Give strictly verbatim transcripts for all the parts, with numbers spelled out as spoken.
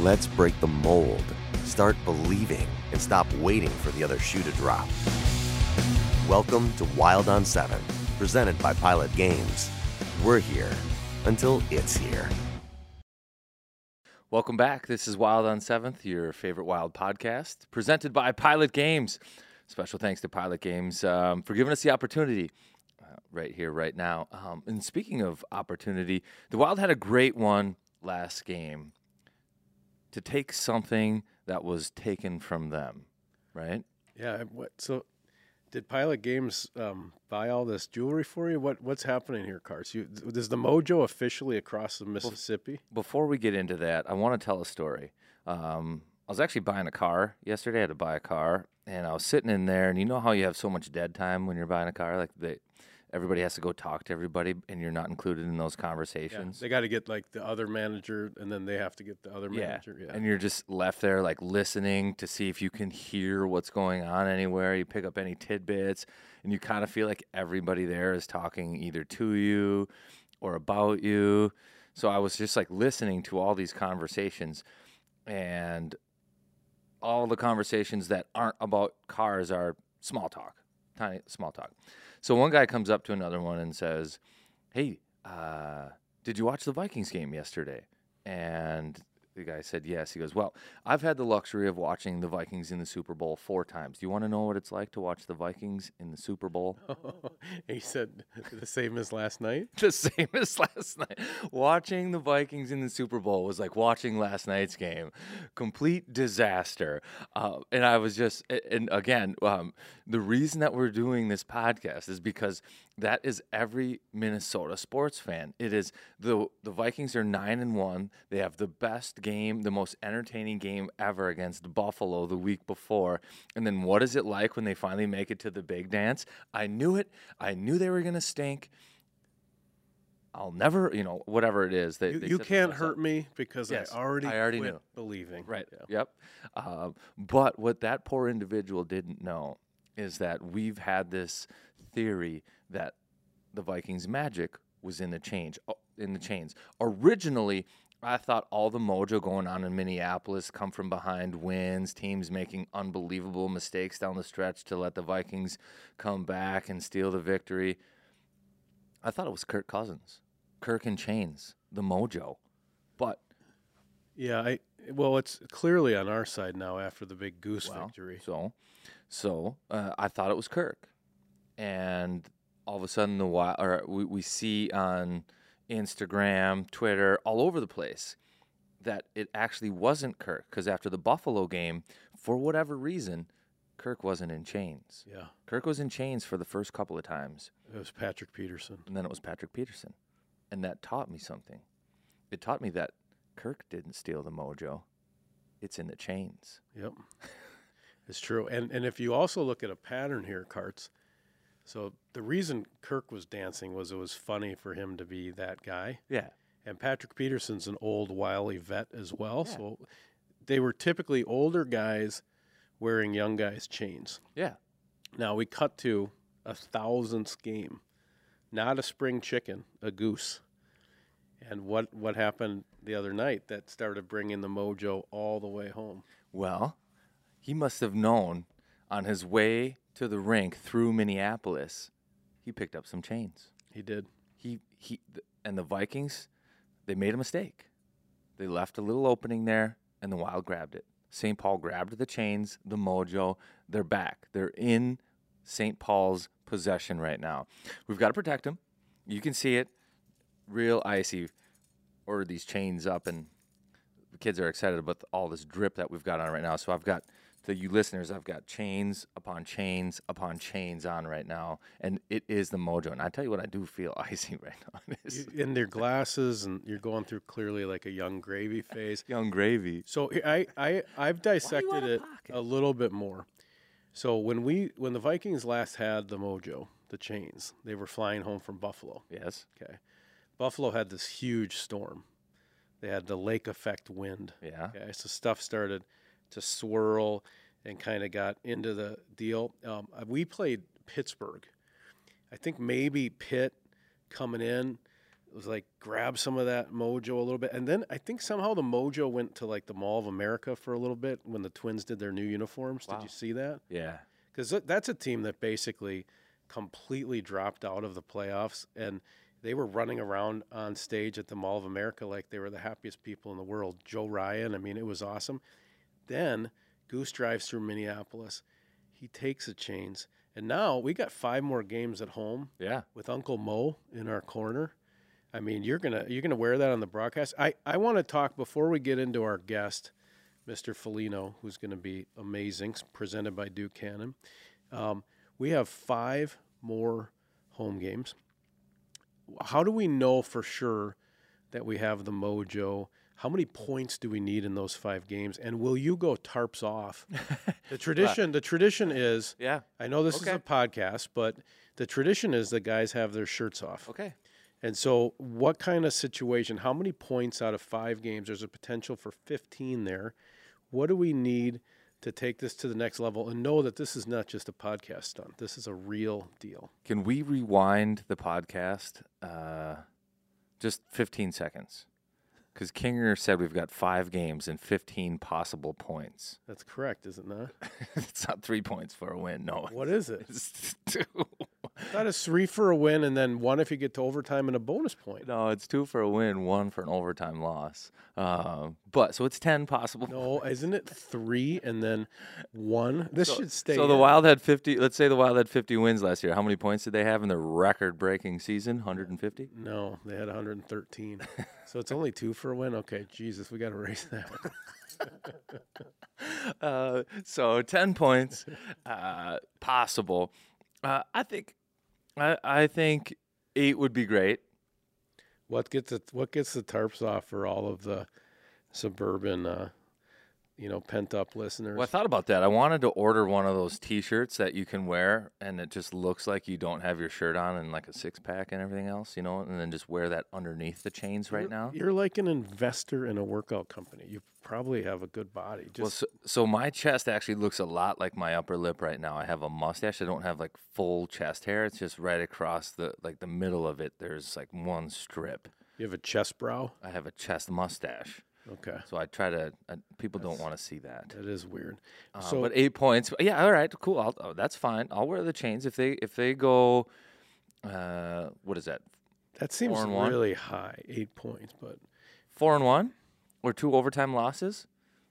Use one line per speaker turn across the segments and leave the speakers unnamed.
Let's break the mold. Start believing and stop waiting for the other shoe to drop. Welcome to Wild on seven, presented by Pilot Games. We're here until it's here.
Welcome back. This is Wild on seventh, your favorite Wild podcast, presented by Pilot Games. Special thanks to Pilot Games um, for giving us the opportunity uh, right here, right now. Um, and speaking of opportunity, the Wild had a great one last game to take something that was taken from them, right?
Yeah. What? So, did Pilot Games um, buy all this jewelry for you? What What's happening here, Cars? You, is the Mojo officially across the Mississippi?
Before we get into that, I want to tell a story. Um, I was actually buying a car yesterday. I had to buy a car, and I was sitting in there, and you know how you have so much dead time when you're buying a car? Like, they, everybody has to go talk to everybody, and you're not included in those conversations.
Yeah, they got to get, like, the other manager, and then they have to get the other
Yeah.
manager. Yeah,
And you're just left there, like, listening to see if you can hear what's going on anywhere. You pick up any tidbits, and you kind of feel like everybody there is talking either to you or about you. So I was just, like, listening to all these conversations, and all the conversations that aren't about cars are small talk, tiny small talk. So one guy comes up to another one and says, hey, uh, did you watch the Vikings game yesterday? And the guy said, yes. He goes, well, I've had the luxury of watching the Vikings in the Super Bowl four times. Do you want to know what it's like to watch the Vikings in the Super Bowl?
He said the same as last night?
The same as last night. Watching the Vikings in the Super Bowl was like watching last night's game. Complete disaster. Uh, and I was just, and again, um, the reason that we're doing this podcast is because that is every Minnesota sports fan. It is the the Vikings are nine and one. They have the best game, the most entertaining game ever against Buffalo the week before. And then what is it like when they finally make it to the big dance? I knew it. I knew they were going to stink. I'll never, you know, whatever it is. They,
You,
they
you
set
can't
themselves
hurt
up.
me because
Yes,
I already,
I already
quit
knew.
believing.
Right.
Yeah.
Yep. Uh, but what that poor individual didn't know is that we've had this theory that the Vikings' magic was in the change, in the chains. Originally, I thought all the mojo going on in Minneapolis come from behind wins, teams making unbelievable mistakes down the stretch to let the Vikings come back and steal the victory. I thought it was Kirk Cousins, Kirk and chains, the mojo. But
Yeah, I well, it's clearly on our side now after the big Goose
well,
victory.
so, so uh, I thought it was Kirk, and all of a sudden the wi- or we, we see on Instagram, Twitter, all over the place that it actually wasn't Kirk, because after the Buffalo game, for whatever reason, Kirk wasn't in chains.
Yeah,
Kirk was in chains for the first couple of times,
it was Patrick Peterson.
and then it was Patrick Peterson. And that taught me something. It taught me that Kirk didn't steal the mojo. It's in the chains.
Yep, it's true. And and if you also look at a pattern here, Carts. So the reason Kirk was dancing was it was funny for him to be that guy.
Yeah.
And Patrick Peterson's an old, wily vet as well.
Yeah.
So they were typically older guys wearing young guys' chains.
Yeah.
Now we cut to a thousandths game, not a spring chicken, a goose. And what, what happened the other night that started bringing the mojo all the way home?
Well, he must have known on his way to the rink through Minneapolis, he picked up some chains.
He did.
He he and the Vikings, they made a mistake. They left a little opening there, and the Wild grabbed it. Saint Paul grabbed the chains, the mojo. They're back. They're in Saint Paul's possession right now. We've got to protect them. You can see it. Real icy. Ordered these chains up, and the kids are excited about all this drip that we've got on right now. So I've got, to you listeners, I've got chains upon chains upon chains on right now, and it is the mojo. And I tell you what, I do feel icy right now. It is
You- in their glasses, and you're going through clearly like a young gravy phase.
young gravy.
So here- I, I, I've dissected
out of
it
pocket?
a little bit more. So when we when the Vikings last had the mojo, the chains, they were flying home from Buffalo.
Yes.
Okay. Buffalo had this huge storm. They had the lake effect wind.
Yeah.
Okay. So stuff started to swirl and kind of got into the deal. Um, we played Pittsburgh. I think maybe Pitt coming in It was like grab some of that mojo a little bit. And then I think somehow the mojo went to like the Mall of America for a little bit when the Twins did their new uniforms.
Wow.
Did you see that?
Yeah.
Because that's a team that basically completely dropped out of the playoffs. And they were running around on stage at the Mall of America like they were the happiest people in the world. Joe Ryan, I mean, it was awesome. Then Goose drives through Minneapolis. He takes the chains. And now we got five more games at home
Yeah.
with Uncle Mo in our corner. I mean, you're gonna you're gonna wear that on the broadcast. I, I want to talk before we get into our guest, Mister Foligno, who's going to be amazing, presented by Duke Cannon. Um, we have five more home games. How do we know for sure that we have the mojo? How many points do we need in those five games? And will you go tarps off? The tradition, the tradition is.
Yeah.
I know this
Okay.
is a podcast, but the tradition is the guys have their shirts off.
Okay.
And so, what kind of situation? How many points out of five games? There's a potential for fifteen there. What do we need to take this to the next level and know that this is not just a podcast stunt? This is a real deal.
Can we rewind the podcast uh, just fifteen seconds? Because Kinger said we've got five games and fifteen possible points.
That's correct, is it not?
It's not three points for a win. No.
What is it?
It's two.
That is three for a win and then one if you get to overtime and a bonus point.
No, it's two for a win, one for an overtime loss. Uh, but so it's ten possible.
No, isn't it three and then one? This
So,
should stay.
so the
in.
Wild had fifty. Let's say the Wild had fifty wins last year. How many points did they have in their record-breaking season? one hundred fifty.
No, they had one hundred thirteen. So it's only two for a win? Okay, Jesus, we got to raise that one.
Uh, so ten points uh, possible. Uh, I think. I, I think eight would be great.
What gets the what gets the tarps off for all of the suburban, uh, you know, pent up listeners?
Well, I thought about that. I wanted to order one of those T-shirts that you can wear, and it just looks like you don't have your shirt on and like a six pack and everything else, you know, and then just wear that underneath the chains right
you're,
now.
You're like an investor in a workout company. You probably have a good body. Just
Well, so, so my chest actually looks a lot like my upper lip right now. I have a mustache. I don't have like full chest hair. It's just right across the like the middle of it. There's like one strip.
you have a chest brow.
I have a chest mustache.
Okay,
So I try to. Uh, people don't want to see that.
that is weird.
Uh,
so,
but eight points. Yeah, all right, cool. I'll, oh, that's fine. I'll wear the chains if they if they go. Uh, what is that?
that seems
four and one?
really high, eight points, but
Four and one, or two overtime losses.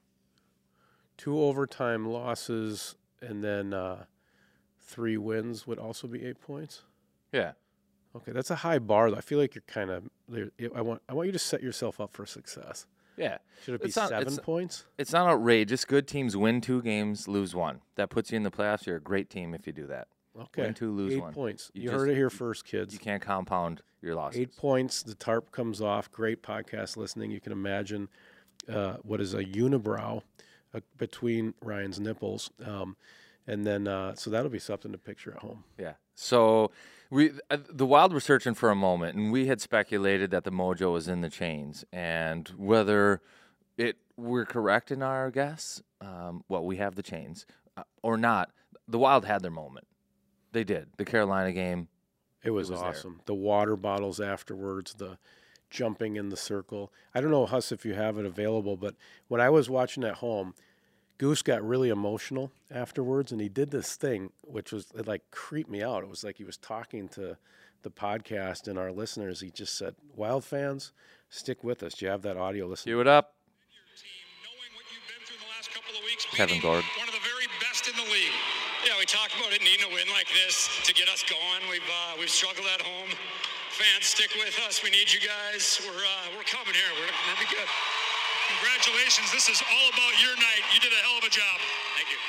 two overtime losses and then uh, three wins would also be eight points.
Yeah.
Okay, that's a high bar. Though. I feel like you're kind of. I want. I want you to set yourself up for success.
Yeah.
Should it be
It's not-
seven
it's-
points?
It's not outrageous. Good teams win two games, lose one. That puts you in the playoffs. You're a great team if you do that.
Okay,
Win two, lose
eight
one.
points.
You
You,
just-
heard it here first, kids.
You can't compound your losses.
Eight points. The tarp comes off. Great podcast listening. You can imagine uh, what is a unibrow uh, between Ryan's nipples, um, and then uh, so that'll be something to picture at home.
Yeah. So we uh, the Wild were searching for a moment, and we had speculated that the mojo was in the chains, and whether it we're correct in our guess, um, well, we have the chains uh, or not. The Wild had their moment. They did. The Carolina game.
It was,
was there.
awesome. The water bottles afterwards, the jumping in the circle. I don't know, Huss, if you have it available, but when I was watching at home, Goose got really emotional afterwards, and he did this thing, which was, it like creeped me out. It was like he was talking to the podcast and our listeners. He just said, Wild fans, stick with us. Do you have that audio? Listen.
Cue it up.
team, knowing what you've been through in the last couple of weeks,
Kevin
beating
Gord.
one of the very best in the league. Yeah, we talked about it needing a win like this to get us going. We've uh, we've struggled at home. Fans, stick with us. We need you guys. We're uh, we're coming here. We're gonna be good. Congratulations. This is all about your night. You did a hell of a job. Thank you.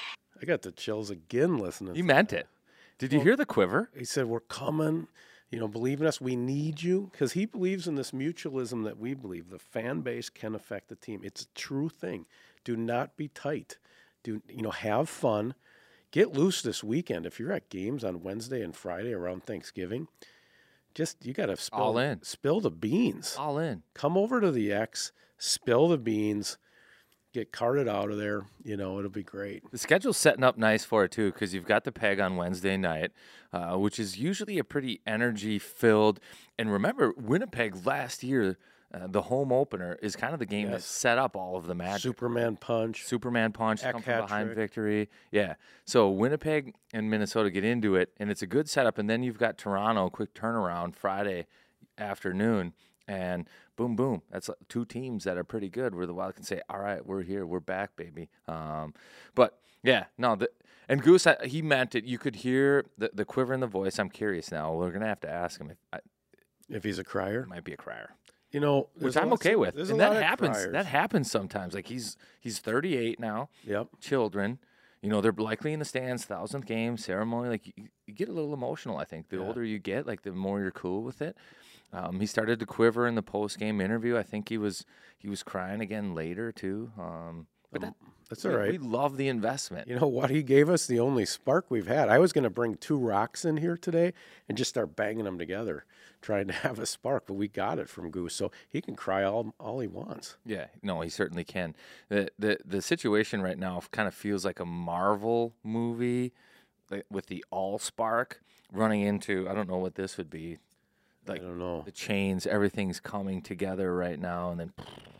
I got the chills again listening.
You meant it. Did you hear the quiver?
He said, we're coming. You know, believe in us. We need you. Because he believes in this mutualism that we believe. The fan base can affect the team. It's a true thing. Do not be tight. Do, you know, have fun. Get loose this weekend. If you're at games on Wednesday and Friday around Thanksgiving, just, you got to spill,
All in.
spill the beans.
All in.
Come over to the X, spill the beans. get carted out of there. You know, it'll be great.
The schedule's setting up nice for it, too, because you've got the Peg on Wednesday night, uh, which is usually a pretty energy-filled. And remember, Winnipeg last year, uh, the home opener is kind of the game
Yes.
that set up all of the magic.
Superman punch.
Superman punch,
Eck
come from
hat
behind
trick.
victory. Yeah. So Winnipeg and Minnesota get into it, and it's a good setup. And then you've got Toronto, quick turnaround Friday afternoon, and boom, boom. That's two teams that are pretty good where the Wild can say, all right, we're here. We're back, baby. Um, but, yeah, no. The, and Goose, I, he meant it. You could hear the, the quiver in the voice. I'm curious now. We're going to have to ask him if I,
If he's a crier.
it might be a crier.
You know,
Which
there's
I'm
lots
okay
of-
with.
there's
And
a lot
that
of
happens.
criers.
That happens sometimes. Like he's he's thirty-eight now.
Yep.
Children, you know, they're likely in the stands, thousandth game ceremony. Like you, you get a little emotional. I think the
Yeah.
older you get, like the more you're cool with it. Um, he started to quiver in the post game interview. I think he was he was crying again later too. Um, but that,
That's
we,
all right.
we love the investment.
You know what? He gave us the only spark we've had. I was going to bring two rocks in here today and just start banging them together, trying to have a spark, but we got it from Goose, so he can cry all all he wants.
Yeah, no, he certainly can. The the the situation right now kind of feels like a Marvel movie, like with the Allspark running into. I don't know what this would be. Like
I don't know.
the chains, everything's coming together right now, and then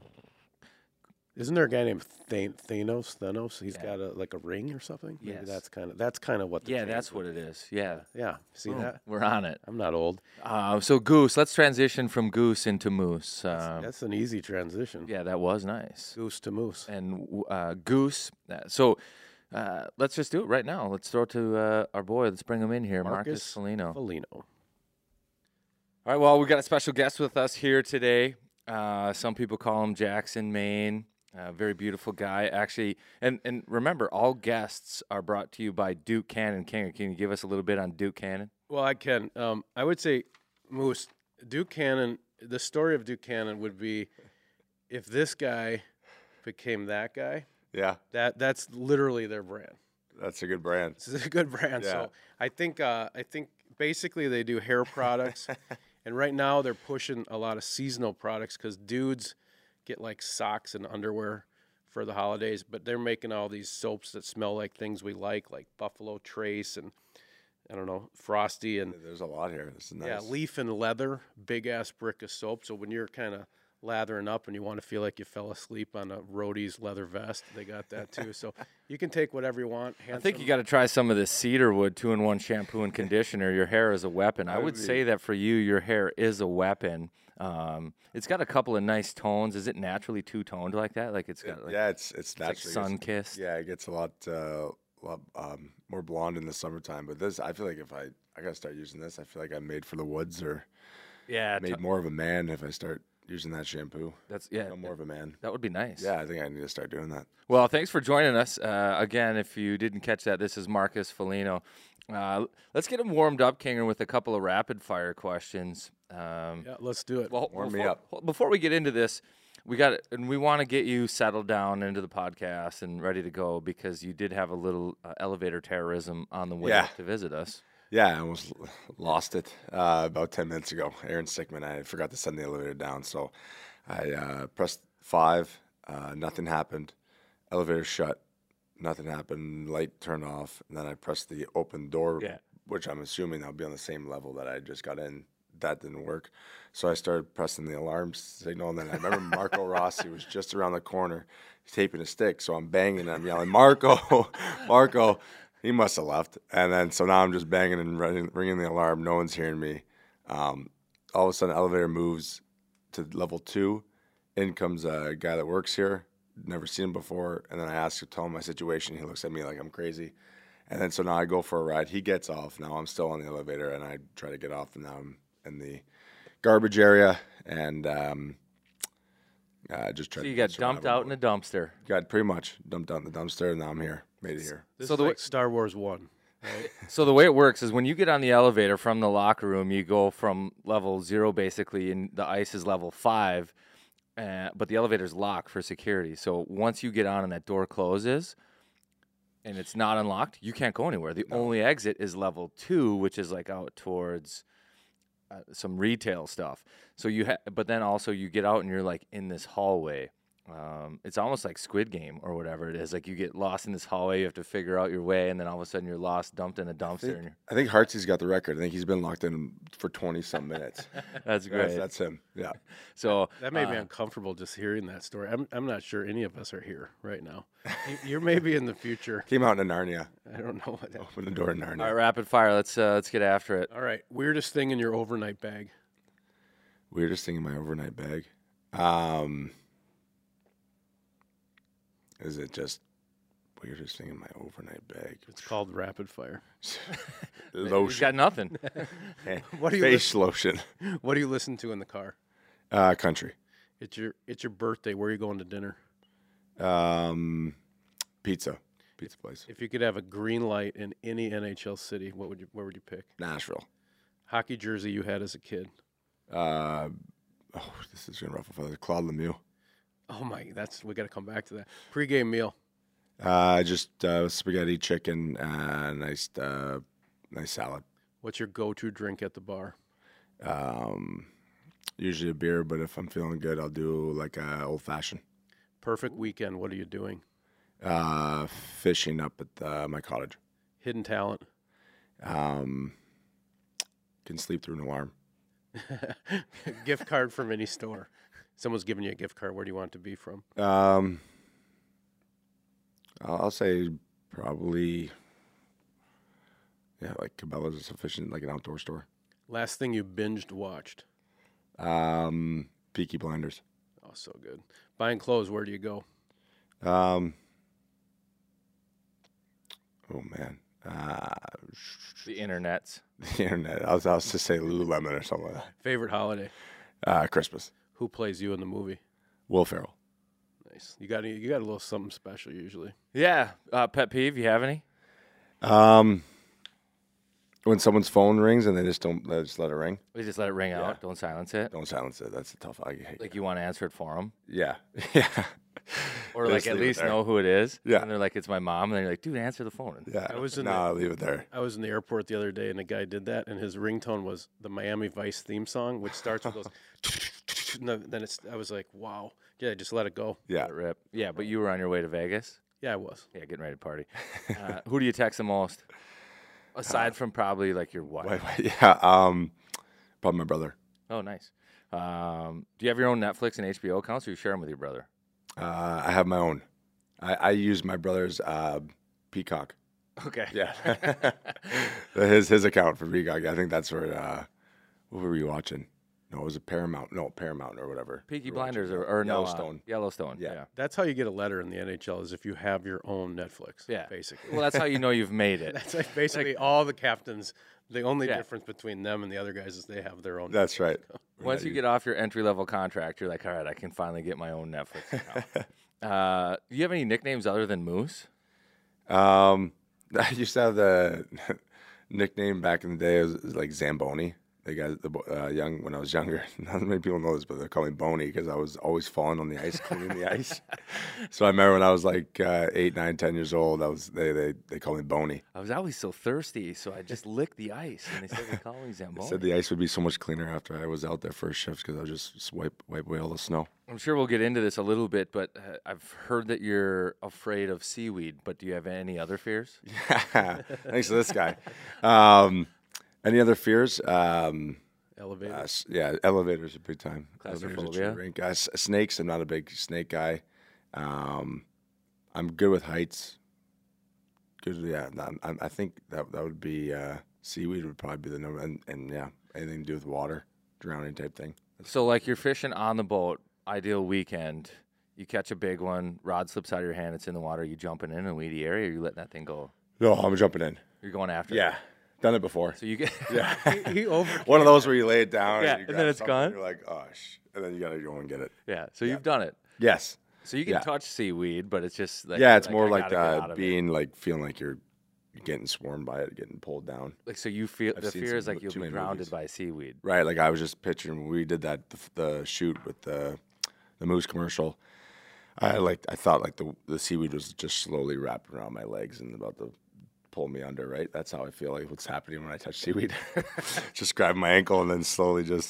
Isn't there a guy named Than- Thanos? Thanos? He's
Yeah.
got a like a ring or something. Maybe
Yes.
that's kind of that's kind of what. The
yeah,
chains
that's
would
what it is. Yeah,
be. Yeah. See
Boom,
that?
we're on it.
I'm not old.
Uh, so Goose, let's transition from Goose into Moose. Um,
That's an easy transition.
yeah, that was nice.
Goose to moose.
And uh, Goose. Uh, so uh, let's just do it right now. Let's throw it to uh, our boy. Let's bring him in here, Marcus, Foligno.
Foligno.
All right, well, we got a special guest with us here today. Uh, some people call him Jackson Maine. Uh, very beautiful guy, actually. And and remember, all guests are brought to you by Duke Cannon. King, can you give us a little bit on Duke Cannon?
Well, I can. Um, I would say, Moose, Duke Cannon, the story of Duke Cannon would be if this guy became that guy,
Yeah,
that that's literally their brand.
that's a good brand.
This is a good brand.
Yeah.
So I think uh, I think basically they do hair products, and right now they're pushing a lot of seasonal products because dudes get like socks and underwear for the holidays, but they're making all these soaps that smell like things we like, like Buffalo Trace and I don't know, Frosty and
There's a lot here. This is nice.
yeah, leaf and leather, big ass brick of soap. So when you're kind of lathering up and you want to feel like you fell asleep on a roadie's leather vest, they got that too. So you can take whatever you want.
I think you got to try some of this cedarwood two-in-one shampoo and conditioner. Your hair is a weapon. I would say that for you, your hair is a weapon. Um, it's got a couple of nice tones. Is it naturally two-toned like that? Like it's got like,
yeah, it's it's
it's like
naturally
sun-kissed?
Yeah, it gets a lot, uh, lot um, more blonde in the summertime. But this, I feel like if I I gotta start using this, I feel like I'm made for the woods or
Yeah,
made more of a man if I start using that shampoo.
that's yeah.
I'm more of a man.
That would be nice.
Yeah, I think I need to start doing that.
Well, thanks for joining us. Uh, again, if you didn't catch that, this is Marcus Foligno. Uh, let's get him warmed up, Kinger, with a couple of rapid-fire questions. Um,
Yeah, let's do it.
Well,
Warm me
before,
up.
Before we get into this, we got and we want to get you settled down into the podcast and ready to go because you did have a little uh, elevator terrorism on the way
Yeah.
up to visit us.
Yeah, I almost l- lost it uh, about ten minutes ago. Aaron Stickman, I forgot to send the elevator down, so I uh, pressed five. Uh, nothing happened. Elevator shut. Nothing happened. Light turned off, and then I pressed the open door,
Yeah.
which I'm assuming I'll be on the same level that I just got in. That didn't work, so I started pressing the alarm signal, and then I remember Marco Rossi was just around the corner, taping a stick. So I'm banging and I'm yelling, "Marco, Marco!" He must have left, and then so now I'm just banging and ringing, ringing the alarm. No one's hearing me. Um, all of a sudden, elevator moves to level two. In comes a guy that works here. Never seen him before. And then I ask to tell him my situation. He looks at me like I'm crazy. And then so now I go for a ride. He gets off. Now I'm still on the elevator, and I try to get off, and now I'm in the garbage area, and um, I just tried
So
to
you got
survive
dumped
on
out in a
board.
dumpster.
Got pretty much dumped out in the dumpster, and now I'm here. Made it here.
This
So
is
the way-
like Star Wars One.
So the way it works is when you get on the elevator from the locker room, you go from level zero basically, and the ice is level five, uh, but the elevator's locked for security. So once you get on and that door closes, and it's not unlocked, you can't go anywhere. The only exit is level two, which is like out towards uh, some retail stuff. So you, ha- but then also you get out and you're like in this hallway, Um, it's almost like Squid Game or whatever it is. Like you get lost in this hallway, you have to figure out your way, and then all of a sudden you're lost, dumped in a
I
dumpster.
think,
And you're,
I think Hartsy's got the record. I think he's been locked in for twenty some minutes.
that's great.
That's, that's him. Yeah.
So
That made me
uh,
uncomfortable just hearing that story. I'm I'm not sure any of us are here right now. You- You're maybe in the future.
Came out in Narnia.
I don't know what that.
Open the door in Narnia.
All right, rapid fire. Let's uh, let's get after it.
All right, weirdest thing in your overnight bag.
Weirdest thing in my overnight bag. Um, is it just weirdest thing in my overnight bag?
It's called rapid fire.
He's
Lotion.
got nothing.
What do you
Face lotion.
What do you listen to in the car?
Uh, country.
It's your it's your birthday. Where are you going to dinner?
Um, pizza. Pizza place.
If you could have a green light in any N H L city, what would you where would you pick?
Nashville.
Hockey jersey you had as a kid.
Uh, oh, this is gonna ruffle feathers. Claude Lemieux.
Oh my, that's we got to come back to that. Pre-game meal.
Uh, just uh, spaghetti, chicken, uh, nice, uh, nice salad.
What's your go-to drink at the bar?
Um, usually a beer, but if I'm feeling good, I'll do like a old fashioned.
Perfect weekend. What are you doing?
Uh, fishing up at uh, my cottage.
Hidden talent.
Um, can sleep through an alarm.
Gift card from any store. Someone's giving you a gift card. Where do you want it to be from?
Um, I'll, I'll say probably, yeah, like Cabela's is sufficient, like an outdoor store.
Last thing you binged watched.
Um, Peaky Blinders.
Oh, so good. Buying clothes. Where do you go?
Um, oh man, uh,
The internets.
the internet. I was, I was to say Lululemon or something like that.
Favorite holiday.
Uh, Christmas.
Who plays you in the movie?
Will Ferrell.
Nice. You got any, you got a little something special usually.
Yeah. Uh, pet peeve. You have any?
Um, when someone's phone rings and they just don't, they just let it ring.
We just let it ring out. Don't silence it.
Don't silence it. That's a tough. I hate.
Like you want to answer it for them,
Yeah, yeah.
or
Just
like at
leave it
least
there.
know who it is.
Yeah.
And they're like, it's my mom, and then you're like, dude, answer the phone.
Yeah,
I was in
no,
the-
I'll leave it there.
I was in the airport the other day and a guy did that and his ringtone was the Miami Vice theme song, which starts with those. No, then it's. I was like, wow. Yeah, just let it go.
Yeah,
Let it rip. Yeah, but you were on your way to Vegas.
Yeah, I was.
Yeah, getting ready to party. Uh, who do you text the most? Aside from probably like your wife.
wait, wait, yeah. Um, probably my brother.
Oh, nice. Um, do you have your own Netflix and H B O accounts, or you share them with your brother?
Uh, I have my own. I, I use my brother's uh, Peacock.
Okay.
Yeah, his his account for Peacock. I think that's where. Uh, what were we watching? No, it was a Paramount. No, Paramount or whatever.
Peaky
We were watching.
Blinders or, or no, uh,
Yellowstone.
Yellowstone.
Yeah.
Yeah.
That's how you get a letter in the N H L is if you have your own Netflix.
Yeah.
Basically.
Well, that's how you know you've made it.
That's like basically all the captains. The only
Yeah.
difference between them and the other guys is they have their own.
That's right.
Once you get off your entry level contract, you're like, all right, I can finally get my own Netflix account. uh, do you have any nicknames other than Moose?
Um, I used to have the nickname back in the day. It was, it was like Zamboni. The guys, the bo- uh, young when I was younger, not many people know this, but they call me Boney because I was always falling on the ice, cleaning the ice. So I remember when I was like uh, eight, nine, ten years old, I was they they they called me Boney.
I was always so thirsty, so I just licked the ice, and they started calling me
They
Zamboni.
said the ice would be so much cleaner after I was out there first shifts because I would just, just wipe wipe away all the snow.
I'm sure we'll get into this a little bit, but uh, I've heard that you're afraid of seaweed. But do you have any other fears?
Thanks to this guy. Um, any other fears? Um,
Elevator.
Uh, s- yeah, elevators are big time. Elevators are
Claustrophobia?
true rink. Uh, s- snakes, I'm not a big snake guy. Um, I'm good with heights. Good, yeah. I'm, I'm, I think that that would be uh, seaweed would probably be the number, and, and yeah, anything to do with water, drowning type thing.
So, like, you're fishing on the boat, ideal weekend. You catch a big one, rod slips out of your hand, it's in the water. You jumping in a weedy area, or you letting that thing go?
No, I'm jumping in.
You're going after
Yeah,
it.
done it before.
So you get
Yeah,
he, he over.
one of those where you lay it down,
Yeah,
and, you
and then
grab
it's
something,
gone.
You're like, oh, sh-, and then you gotta go and get it.
yeah. So you've done it.
Yes.
So you can
Yeah.
touch seaweed, but it's just like,
Yeah, it's
like,
more
I
like
gotta get
uh,
out of it.
being like feeling like you're you're getting swarmed by it, getting pulled down.
like so you feel
I've
the
seen
fear
some
is like
mo-
you'll
too
be
many
grounded
movies.
by seaweed.
Right, like I was just picturing when we did that the, the shoot with the the Moose commercial. I like I thought like the the seaweed was just slowly wrapping around my legs and about to pull me under. Right, that's how I feel like what's happening when I touch seaweed. Just grab my ankle and then slowly just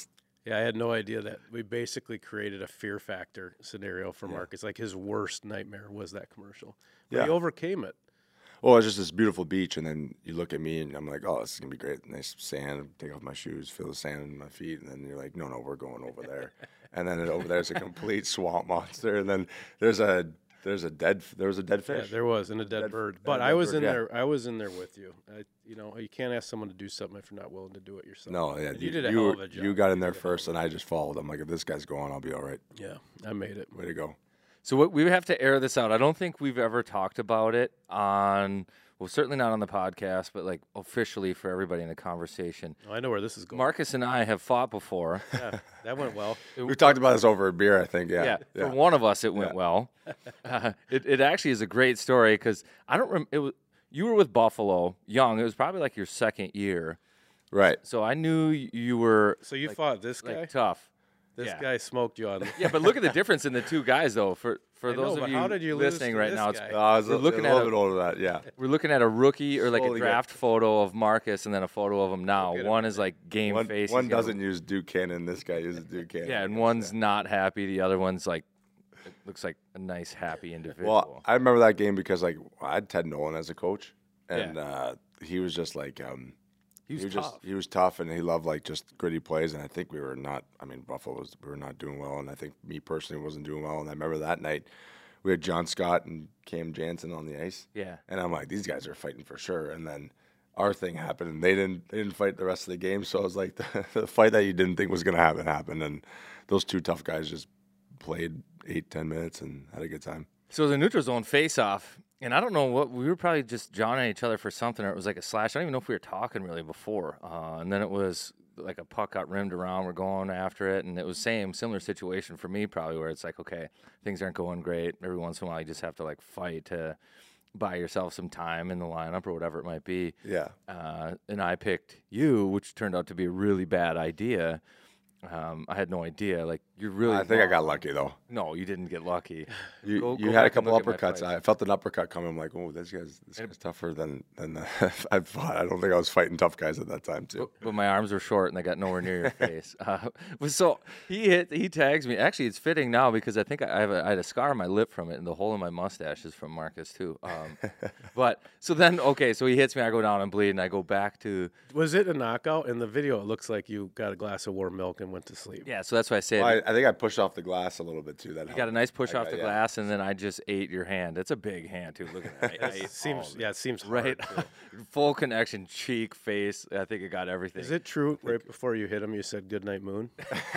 Yeah, I had no idea that we basically created a fear factor scenario for
Yeah.
Marcus. Like his worst nightmare was that commercial. But
Yeah.
he overcame it.
Well, it's just this beautiful beach, and then you look at me, and I'm like, oh, this is going to be great. Nice sand, take off my shoes, feel the sand in my feet, and then you're like, no, no, we're going over there. And then over there's a complete swamp monster, and then there's a there's a dead there was a dead
Yeah,
fish.
there was and a dead,
Dead-
bird.
dead-
But
dead
I was
bird,
in
yeah.
there. I was in there with you. I, you know, you can't ask someone to do something if you're not willing to do it yourself.
No, yeah,
And you, did a
you,
hell of a job.
you got in
You
there
did a hell
first,
of
and I just followed. I'm like, if this guy's going, I'll be all right.
a- Yeah, I made it.
Way to go.
So what, we have to air this out. I don't think we've ever talked about it on, well, certainly not on the podcast, but like officially for everybody in the conversation.
Oh, I know where this is going.
Marcus and I have fought before.
Yeah, that went well.
We talked about this over a beer, I think. Yeah,
Yeah, for one of us, it went
Yeah.
well. Uh, it, it actually is a great story because I don't remember. It was you were with Buffalo young. It was probably like your second year,
right.
so I knew y- you were
So you
like,
fought this
like
guy.
tough.
This
yeah.
guy smoked you on.
Yeah, but look at the difference in the two guys, though. For for
I know,
those
but
of you,
how did you lose
listening
to
right
this
now, it's,
guy?
Uh, I was
We're
a,
looking
a
at
little
a-
bit older than that. Yeah.
we're looking at a rookie or like a
Slowly get-
draft photo of Marcus, and then a photo of him now.
Look at
One
him.
is like game
One,
face.
one
he's got a-
doesn't use Duke Cannon. This guy uses Duke Cannon.
Yeah, and one's not happy. The other one's like, it looks like a nice, happy individual.
Well, I remember that game because like I had Ted Nolan as a coach, and uh, he was just like um,
he was,
was
tough.
just he was tough, and he loved like just gritty plays. And I think we were not. I mean, Buffalo was we were not doing well, and I think me personally wasn't doing well. And I remember that night we had John Scott and Cam Jansen on the ice,
yeah.
and I'm like, these guys are fighting for sure. And then our thing happened, and they didn't they didn't fight the rest of the game. So it was like the, the fight that you didn't think was going to happen happened, and those two tough guys just played eight ten minutes and had a good time.
So the neutral zone face-off, and I don't know what we were probably just jawing at each other for something, or it was like a slash. I don't even know if we were talking really before. Uh, and then it was like a puck got rimmed around. We're going after it, and it was same similar situation for me probably where it's like, okay, things aren't going great. Every once in a while, you just have to like fight to buy yourself some time in the lineup or whatever it might be.
Yeah.
Uh, and I picked you, which turned out to be a really bad idea. Um, I had no idea. Like you're really.
I think I got
wrong.
lucky though.
No, you didn't get lucky.
You,
Go-
you
go
had a
back and
couple
look at my
uppercuts.
fights.
I felt an uppercut coming. I'm like, oh, this guy's this guy's tougher than than I thought. I don't think I was fighting tough guys at that time too.
But my arms were short and they got nowhere near your face. Uh, but so he hit, he tags me. Actually, it's fitting now because I think I have a, I had a scar on my lip from it, and the hole in my mustache is from Marcus too. Um, but so then, okay, so he hits me. I go down and bleed, and I go back to
Was it a knockout? In the video, it looks like you got a glass of warm milk and went to sleep.
yeah. So that's why I said
Well, I, I think I pushed off the glass a little bit too. That
you got a nice push
I
off
got-
the
yeah.
glass, and then I just ate your hand. It's a big hand too. Look at that. I, I ate all
Seems
of it.
yeah, it seems
Right,
hard, too.
full connection, cheek, face. I think it got everything.
Is it true? Right before you hit him, you said "Good night, Moon."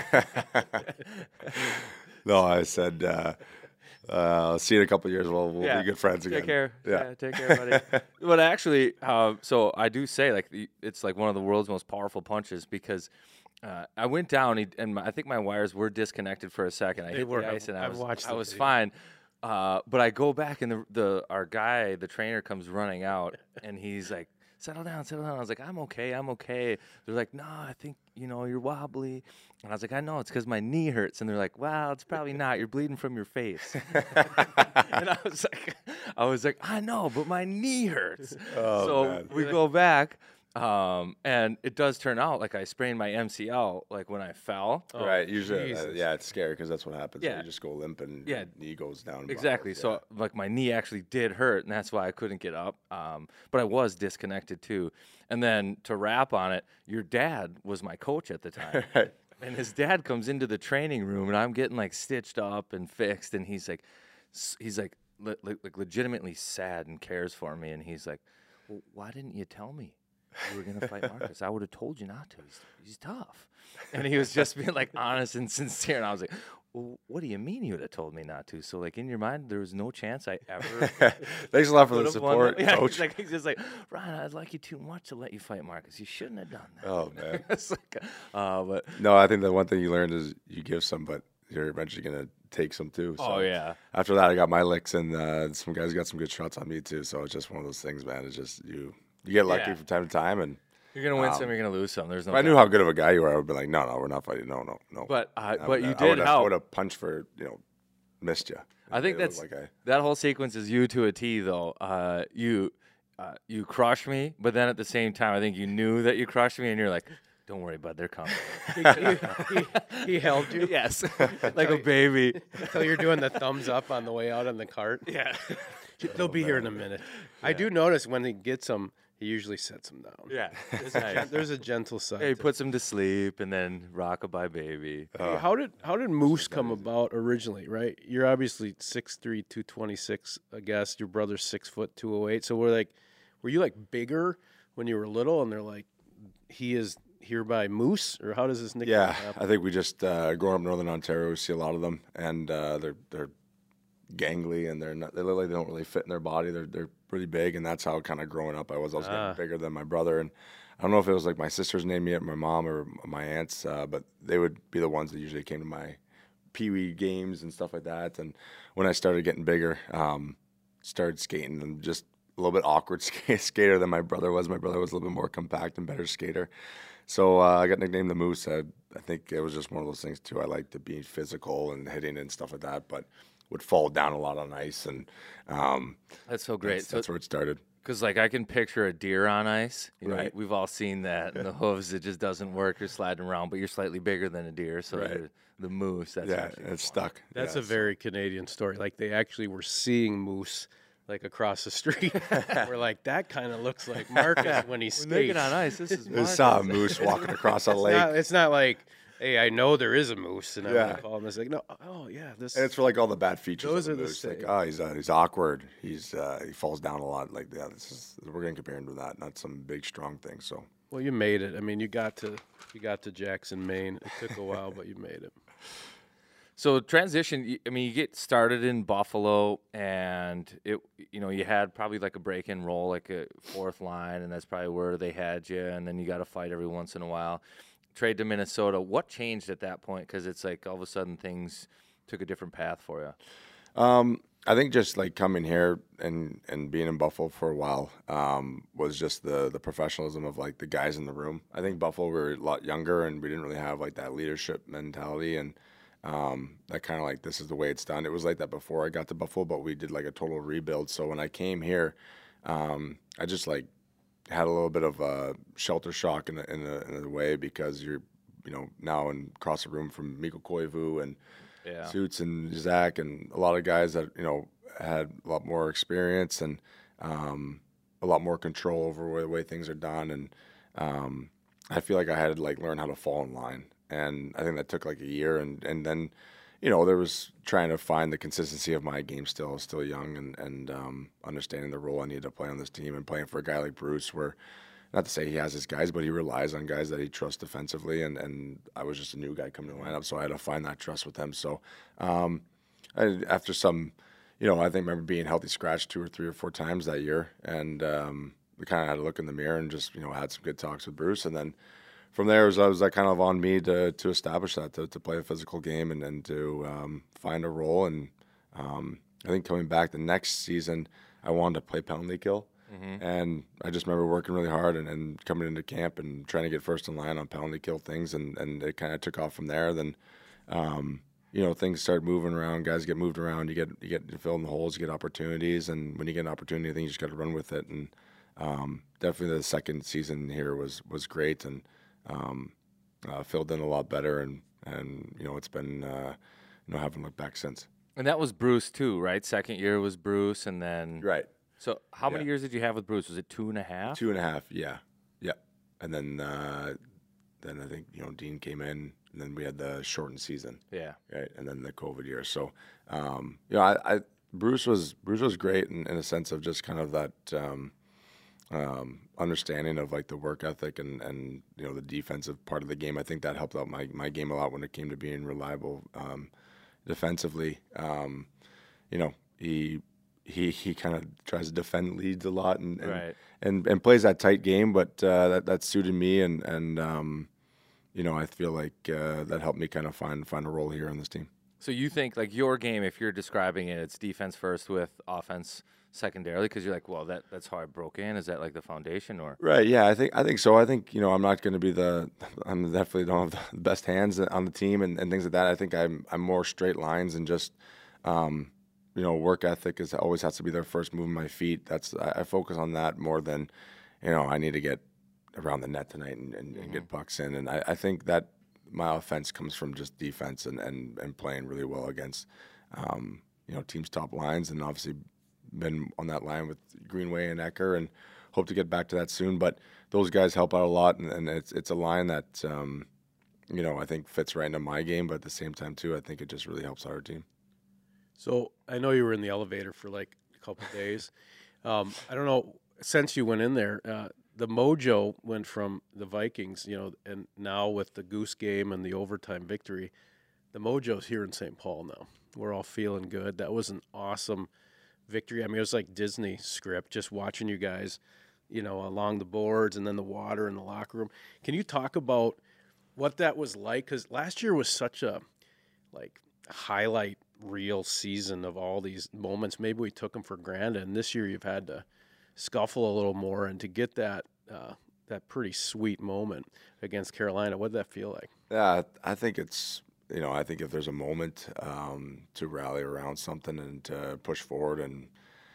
No, I said, uh, uh, see you in a couple of years. We'll, we'll be good friends again.
Take care.
Yeah.
Yeah, take care, buddy. But actually, uh, so I do say like the, it's like one of the world's most powerful punches because uh, I went down he, and my, I think my wires were disconnected for a second. I
They
hit
were.
the ice
I've-
and I
I've
was
watched
I
the
was
video.
fine. Uh, but I go back and the the our guy, the trainer, comes running out and he's like, settle down, settle down. I was like, I'm okay, I'm okay. They're like, no, I think, you know, you're wobbly. And I was like, I know, it's because my knee hurts. And they're like, well, it's probably not. You're bleeding from your face. And I was like, I was like, I know, but my knee hurts.
Oh,
so
man.
we go back, um, and it does turn out like I sprained my M C L like when I fell.
Right. Usually, uh,
Jesus.
yeah, it's scary because that's what happens.
Yeah.
You just go limp and
Yeah.
your knee goes down.
Exactly.
backwards,
So like my knee actually did hurt, and that's why I couldn't get up. Um, but I was disconnected too. And then to wrap on it, your dad was my coach at the time.
yeah. Right.
And his dad comes into the training room, and I'm getting like stitched up and fixed, and he's like, s- he's like, le- le- like legitimately sad and cares for me, and he's like, well, why didn't you tell me you were gonna fight Marcus? I would have told you not to. He's, he's tough, and he was just being like honest and sincere, and I was like, well, what do you mean you would have told me not to? So like in your mind, there was no chance I ever.
Thanks a lot for the
would've won
support,
that. Yeah,
coach.
he's like, he's just like, Ryan, I'd like you too much to let you fight Marcus. You shouldn't have done that.
Oh man.
It's like, uh, but
No, I think the one thing you learned is you give some, but you're eventually gonna take some too. So
oh yeah.
After that, I got my licks, and uh, some guys got some good shots on me too. So it's just one of those things, man. It's just you you get lucky
Yeah.
from time to time, and
You're gonna win
Um,
some, you're gonna lose some. There's no.
if I knew
doubt.
how good of a guy you were, I would be like, no, no, we're not fighting. No, no, no.
But uh,
I
but
would-
you
I
did
would've- I
help.
would have punched for you know, missed you.
I think
It was
that's
like I,
that whole sequence is you to a T though. Uh, you uh, you crushed me, but then at the same time, I think you knew that you crushed me, and you're like, Don't worry, bud. They're coming.
he, he, he held you
Yes, like a baby.
until you're doing the thumbs up on the way out on the cart.
Yeah.
They'll be here in a minute. I do notice when he gets them, he usually sets them down.
Yeah.
There's a, gen- there's a gentle side.
Yeah, he
to
puts him to sleep and then rock-a-bye baby.
it. Hey, how did how did Moose come about originally? Right, you're obviously six three, two twenty-six. I guess your brother's six foot, two oh eight. So we're like, were you like bigger when you were little? And they're like, he is hereby Moose, or how does this nickname
Yeah,
happen?
I think we just uh, growing up in Northern Ontario, we see a lot of them, and uh, they're they're gangly and they're not. They look like they don't really fit in their body. They're they're pretty big, and that's how kind of growing up I was. I was
Ah.
getting bigger than my brother, and I don't know if it was like my sisters named me it, my mom or my aunts, uh, but they would be the ones that usually came to my pee wee games and stuff like that. And when I started getting bigger, um, started skating and just a little bit awkward sk- skater than my brother was. My brother was a little bit more compact and better skater. So uh, I got nicknamed the Moose. I, I think it was just one of those things too. I like to be physical and hitting and stuff like that, but would fall down a lot on ice, and um,
That's so great.
that's,
So
that's where it started.
Because, like, I can picture a deer on ice. You know,
Right.
we've all seen that. And the hooves, it just doesn't work. You're sliding around, but you're slightly bigger than a deer. So
Right.
you're the moose, that's
Yeah,
actually
it's stuck.
That's
Yeah,
a
so-
very Canadian story. Like they actually were seeing moose like across the street. We're like, that kind of looks like Marcus when he skates.
naked on ice. This is
I
Marcus.
saw a moose walking across a
It's
lake.
not, it's not like, hey, I know there is a moose, and I'm
Yeah.
gonna call him. It's like, no, oh yeah, this.
And it's for like all the bad features.
Those
of
are the
moose. Like,
same.
oh, he's uh, he's awkward. He's uh, he falls down a lot. Like, yeah, this is we're gonna compare him to that, not some big strong thing. So
Well, you made it. I mean, you got to you got to Jackson, Maine. It took a while, but you made it.
So transition, y- I mean, you get started in Buffalo, and it, you know, you had probably like a break and roll, like a fourth line, and that's probably where they had you. And then you got to fight every once in a while. Trade to Minnesota. What changed at that point? Because it's like all of a sudden things took a different path for you.
Um, I think just like coming here and, and being in Buffalo for a while um, was just the the professionalism of like the guys in the room. I think Buffalo we were a lot younger and we didn't really have like that leadership mentality and um, that kind of like this is the way it's done. It was like that before I got to Buffalo, but we did like a total rebuild. So when I came here, um, I just like had a little bit of a shelter shock in a, in a, in a way because you're you know now in across the room from Mikko Koivu and
Yeah.
Suits and Zach and a lot of guys that you know had a lot more experience and um, a lot more control over the way things are done, and um, I feel like I had to like learn how to fall in line, and I think that took like a year, and and then you know there was trying to find the consistency of my game still. I was still young and and um, understanding the role I needed to play on this team and playing for a guy like Bruce where. Not to say he has his guys, but he relies on guys that he trusts defensively, and, and I was just a new guy coming to the lineup, so I had to find that trust with him. So um, I, after some, you know, I think I remember being healthy scratched two or three or four times that year, and um, we kind of had to look in the mirror and just, you know, had some good talks with Bruce, and then from there it was, it was like kind of on me to to establish that, to, to play a physical game and, and to um, find a role, and um, I think coming back the next season, I wanted to play penalty kill.
Mm-hmm.
And I just remember working really hard and, and coming into camp and trying to get first in line on penalty kill things, and, and it kind of took off from there. Then, um, you know, things start moving around. Guys get moved around. You get you get to fill in the holes. You get opportunities, and when you get an opportunity, I think you just got to run with it. And um, definitely the second season here was was great, and um, uh, filled in a lot better. And and you know, it's been uh, you know, haven't looked back since.
And that was Bruce, too, right? Second year was Bruce, and then.
Right.
So how many
Yeah.
years did you have with Bruce? Was it two and a half?
Two and a half, yeah, yeah. And then, uh, then I think you know Dean came in, and then we had the shortened season,
Yeah.
right? And then the COVID year. So, um, you know, I, I Bruce was Bruce was great in, in a sense of just kind of that um, um, understanding of like the work ethic and, and you know the defensive part of the game. I think that helped out my my game a lot when it came to being reliable um, defensively. Um, you know, he. He he kind of tries to defend leads a lot and and,
Right.
and, and plays that tight game, but uh, that that suited me and and um, you know I feel like uh, that helped me kind of find find a role here on this team.
So you think, like, your game, if you're describing it, it's defense first with offense secondarily? Because you're like, well, that that's how I broke in. Is that, like, the foundation? Or
Right? Yeah, I think I think so. I think you know I'm not going to be the I'm definitely don't have the best hands on the team and, and things like that. I think I'm I'm more straight lines and just. Um, You know, work ethic is always has to be there first. Moving my feet. That's I, I focus on that more than, you know, I need to get around the net tonight and, and, and get pucks in. And I, I think that my offense comes from just defense and, and, and playing really well against, um, you know, teams' top lines, and obviously been on that line with Greenway and Ecker, and hope to get back to that soon. But those guys help out a lot, and, and it's it's a line that, um, you know, I think fits right into my game, but at the same time, too, I think it just really helps our team.
So I know you were in the elevator for like a couple of days. Um, I don't know, since you went in there, uh, the mojo went from the Vikings, you know, and now with the Goose game and the overtime victory, the mojo's here in Saint Paul now. We're all feeling good. That was an awesome victory. I mean, it was like Disney script, just watching you guys, you know, along the boards and then the water in the locker room. Can you talk about what that was like? Because last year was such a, like, highlight reel season of all these moments. Maybe we took them for granted, and this year you've had to scuffle a little more, and to get that uh, that pretty sweet moment against Carolina, what did that feel like?
Yeah, I think it's, you know, I think if there's a moment um, to rally around something and to push forward and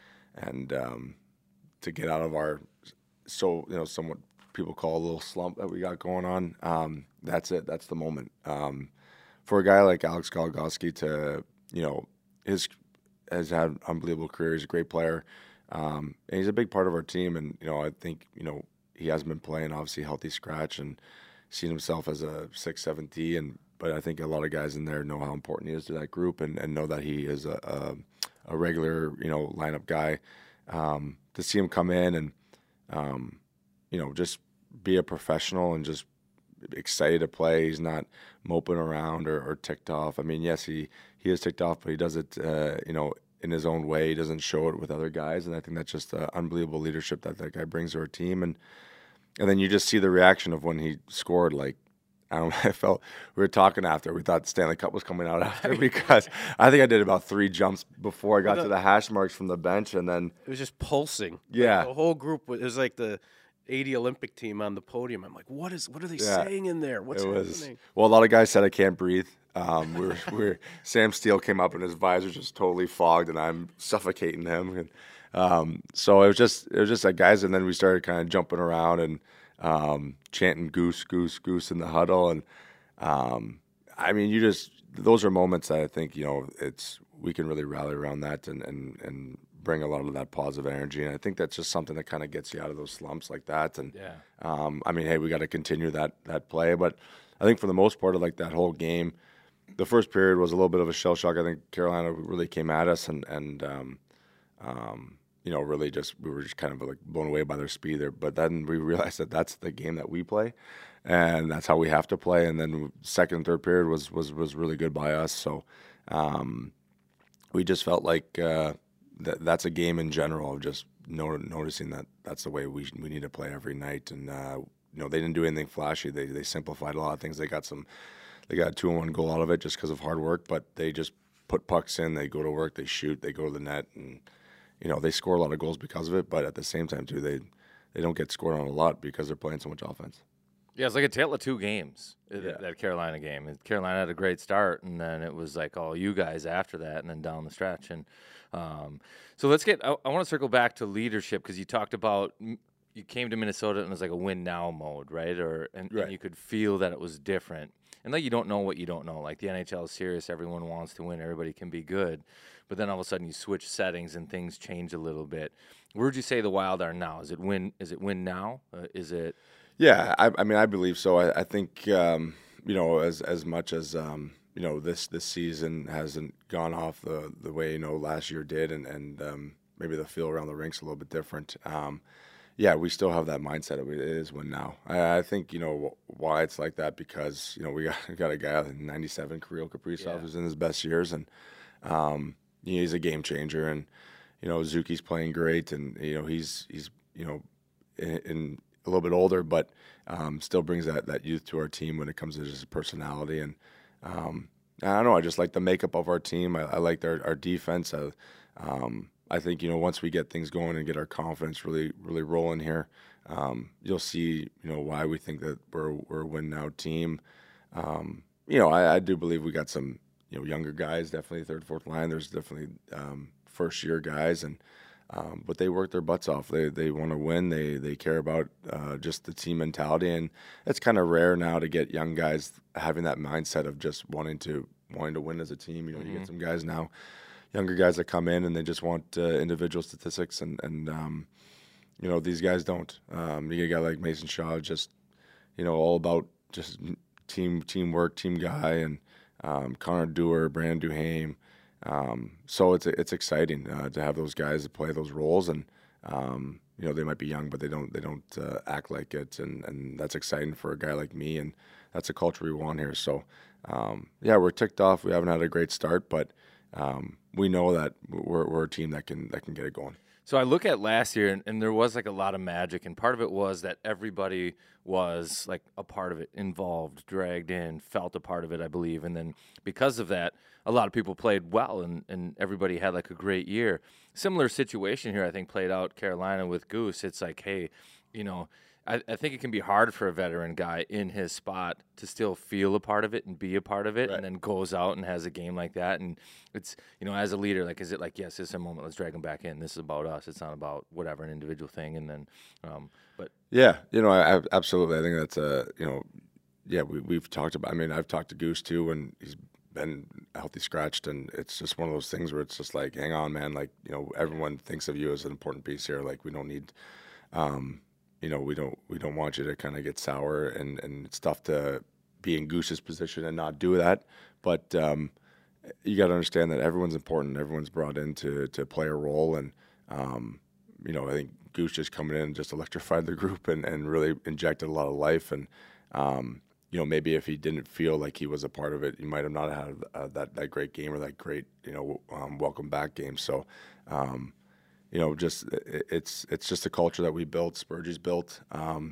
and um, to get out of our, so, you know, somewhat people call a little slump that we got going on, um, that's it. That's the moment. Um, for a guy like Alex Goligoski to, you know, his has had an unbelievable career. He's a great player. Um, and he's a big part of our team. And, you know, I think, you know, he hasn't been playing, obviously, healthy scratch and seen himself as a six, seven D. And, but I think a lot of guys in there know how important he is to that group, and, and know that he is a, a, a regular, you know, lineup guy. Um, to see him come in and, um, you know, just be a professional and just excited to play. He's not moping around or, or ticked off. I mean, yes, he, he is ticked off, but he does it, uh, you know, in his own way. He doesn't show it with other guys, and I think that's just uh, unbelievable leadership that that guy brings to our team. And and then you just see the reaction of when he scored. Like, I don't know, I felt we were talking after. We thought Stanley Cup was coming out after, because I think I did about three jumps before I got to the hash marks from the bench, and then
It was just pulsing.
Yeah.
Like, the whole group was, it was like the eighty Olympic team on the podium. I'm like, what is? What are they
Yeah.
saying in there? What's
it was
happening?
well. A lot of guys said I can't breathe. Um, we were, we were Sam Steele came up and his visor just totally fogged, and I'm suffocating him. And um, so it was just it was just like guys, and then we started kind of jumping around and um, chanting "Goose, Goose, Goose" in the huddle. And um, I mean, you just those are moments that I think, you know, it's we can really rally around that and and and bring a lot of that positive energy. And I think that's just something that kind of gets you out of those slumps like that. And
Yeah.
um, I mean, hey, we got to continue that that play, but I think for the most part of like that whole game, the first period was a little bit of a shell shock. I think Carolina really came at us and and um, um, you know, really just we were just kind of like blown away by their speed there. But then we realized that that's the game that we play, and that's how we have to play. And then second and third period was was was really good by us. So um, we just felt like uh, that that's a game in general of just not- noticing that that's the way we we need to play every night. And uh, you know, they didn't do anything flashy. They they simplified a lot of things. They got some. They got a two and one goal out of it just because of hard work, but they just put pucks in. They go to work. They shoot. They go to the net, and you know they score a lot of goals because of it. But at the same time, too, they they don't get scored on a lot because they're playing so much offense.
Yeah, it's like a tale of two games, uh,
Yeah.
that, that Carolina game. And Carolina had a great start, and then it was like all you guys after that, and then down the stretch. And um, so let's get – I, I want to circle back to leadership, because you talked about – you came to Minnesota and it was like a win-now mode, right? Or and,
Right.
and you could feel that it was different. And like you don't know what you don't know. Like the N H L is serious. Everyone wants to win. Everybody can be good. But then all of a sudden you switch settings and things change a little bit. Where would you say the Wild are now? Is it win? Is it win now? Uh, is it?
Yeah, I, I mean, I believe so. I, I think um, you know, as as much as um, you know, this this season hasn't gone off the the way, you know, last year did, and and um, maybe the feel around the rink's a little bit different. Um, yeah, we still have that mindset of it is win now. I, I think, you know, why it's like that, because, you know, we got we got a guy in ninety-seven, Kirill Kaprizov,
Yeah.
who's in his best years, and um, he's a game changer. And you know, Zuki's playing great, and you know, he's he's you know, in, in a little bit older, but um, still brings that that youth to our team when it comes to his personality. And um, I don't know, I just like the makeup of our team. I, I like our our defense. I, um, I think, you know, once we get things going and get our confidence really, really rolling here, um, you'll see, you know, why we think that we're we're a win now team. Um, you know, I, I do believe we got some, you know, younger guys, definitely third, fourth line. There's definitely um, first year guys, and Um, but they work their butts off. They they want to win. They they care about uh, just the team mentality, and it's kind of rare now to get young guys having that mindset of just wanting to wanting to win as a team. You know, mm-hmm. you get some guys now, younger guys that come in and they just want uh, individual statistics, and and um, you know, these guys don't. Um, you get a guy like Mason Shaw, just you know, all about just team teamwork, team guy, and um, Connor Dewar, Brandon Duhaime. Um, so it's it's exciting uh, to have those guys that play those roles, and um, you know, they might be young, but they don't they don't uh, act like it, and, and that's exciting for a guy like me, and that's a culture we want here. So um, yeah, we're ticked off. We haven't had a great start, but um, we know that we're we're a team that can that can get it going.
So I look at last year, and, and there was like a lot of magic, and part of it was that everybody was like a part of it, involved, dragged in, felt a part of it, I believe. And then because of that, a lot of people played well, and, and everybody had like a great year. Similar situation here, I think, played out Carolina with Goose. It's like, hey, you know, I, I think it can be hard for a veteran guy in his spot to still feel a part of it and be a part of it, right. And then goes out and has a game like that. And it's, you know, as a leader, like, is it like, yes, this is a moment, let's drag him back in. This is about us. It's not about whatever, an individual thing. And then, um, but.
Yeah, you know, I, I absolutely. I think that's a, you know, yeah, we, we've talked about, I mean, I've talked to Goose too when he's been healthy scratched, and it's just one of those things where it's just like, hang on, man, like, you know, everyone thinks of you as an important piece here. Like, we don't need, um, you know, we don't we don't want you to kind of get sour, and, and it's tough to be in Goose's position and not do that. But um, you got to understand that everyone's important. Everyone's brought in to, to play a role, and um, you know, I think Goose just coming in and just electrified the group and, and really injected a lot of life. And um, you know, maybe if he didn't feel like he was a part of it, he might have not had uh, that that great game or that great, you know, um, welcome back game. So. Um, You know, just it's it's just a culture that we built, Spurgey's built, um,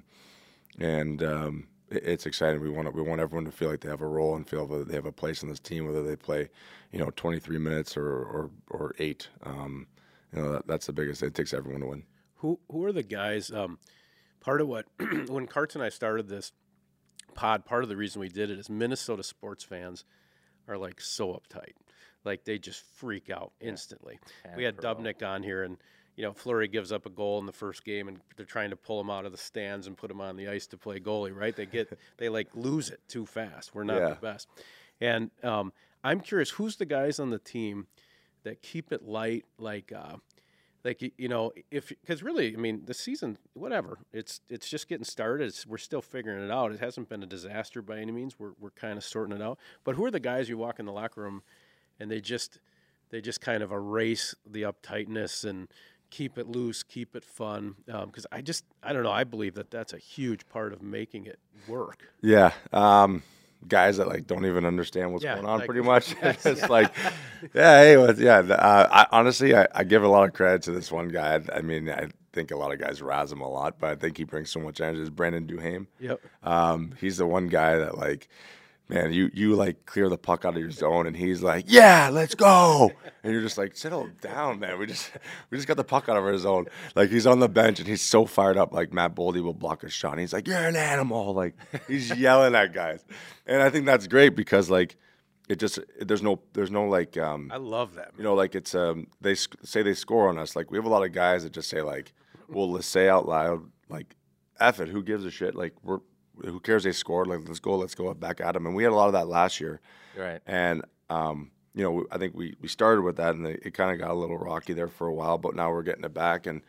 and um, it's exciting. We want we want everyone to feel like they have a role and feel that they have a place in this team, whether they play, you know, twenty-three minutes or or, or eight. Um, you know, that, that's the biggest. It takes everyone to win.
Who who are the guys? Um, part of what when Karts and I started this pod, part of the reason we did it is Minnesota sports fans are like so uptight. Like, they just freak out instantly. Yeah. We had Dubnik on here, and, you know, Fleury gives up a goal in the first game, and they're trying to pull him out of the stands and put him on the ice to play goalie, right? They get, they, like, lose it too fast. We're not yeah. the best. And um, I'm curious, who's the guys on the team that keep it light, like, uh, like you know, if because really, I mean, the season, whatever, it's it's just getting started. It's, we're still figuring it out. It hasn't been a disaster by any means. We're we're kind of sorting it out. But who are the guys you walk in the locker room and they just they just kind of erase the uptightness and keep it loose, keep it fun? Because um, I just, I don't know, I believe that that's a huge part of making it work.
Yeah. Um, guys that, like, don't even understand what's yeah, going on, like, pretty much. Yes, it's yeah. like, yeah, hey, well, yeah. Uh, I, honestly, I, I give a lot of credit to this one guy. I, I mean, I think a lot of guys razz him a lot, but I think he brings so much energy. It's Brandon Duhaime.
Yep.
Um, he's the one guy that, like, man, you, you like clear the puck out of your zone, and he's like, yeah, let's go. And you're just like, settle down, man. We just we just got the puck out of our zone. Like, he's on the bench, and he's so fired up. Like, Matt Boldy will block a shot, and he's like, you're an animal. Like, he's yelling at guys. And I think that's great because, like, it just, there's no, there's no like. Um,
I love that, man.
You know, like, it's, um, they sc- say they score on us. Like, we have a lot of guys that just say, like, well, let's say out loud, like, F it, who gives a shit? Like, we're, who cares they scored? Like, let's go, let's go back at them. And we had a lot of that last year.
Right.
And, um, you know, I think we, we started with that, and it kind of got a little rocky there for a while, but now we're getting it back. And,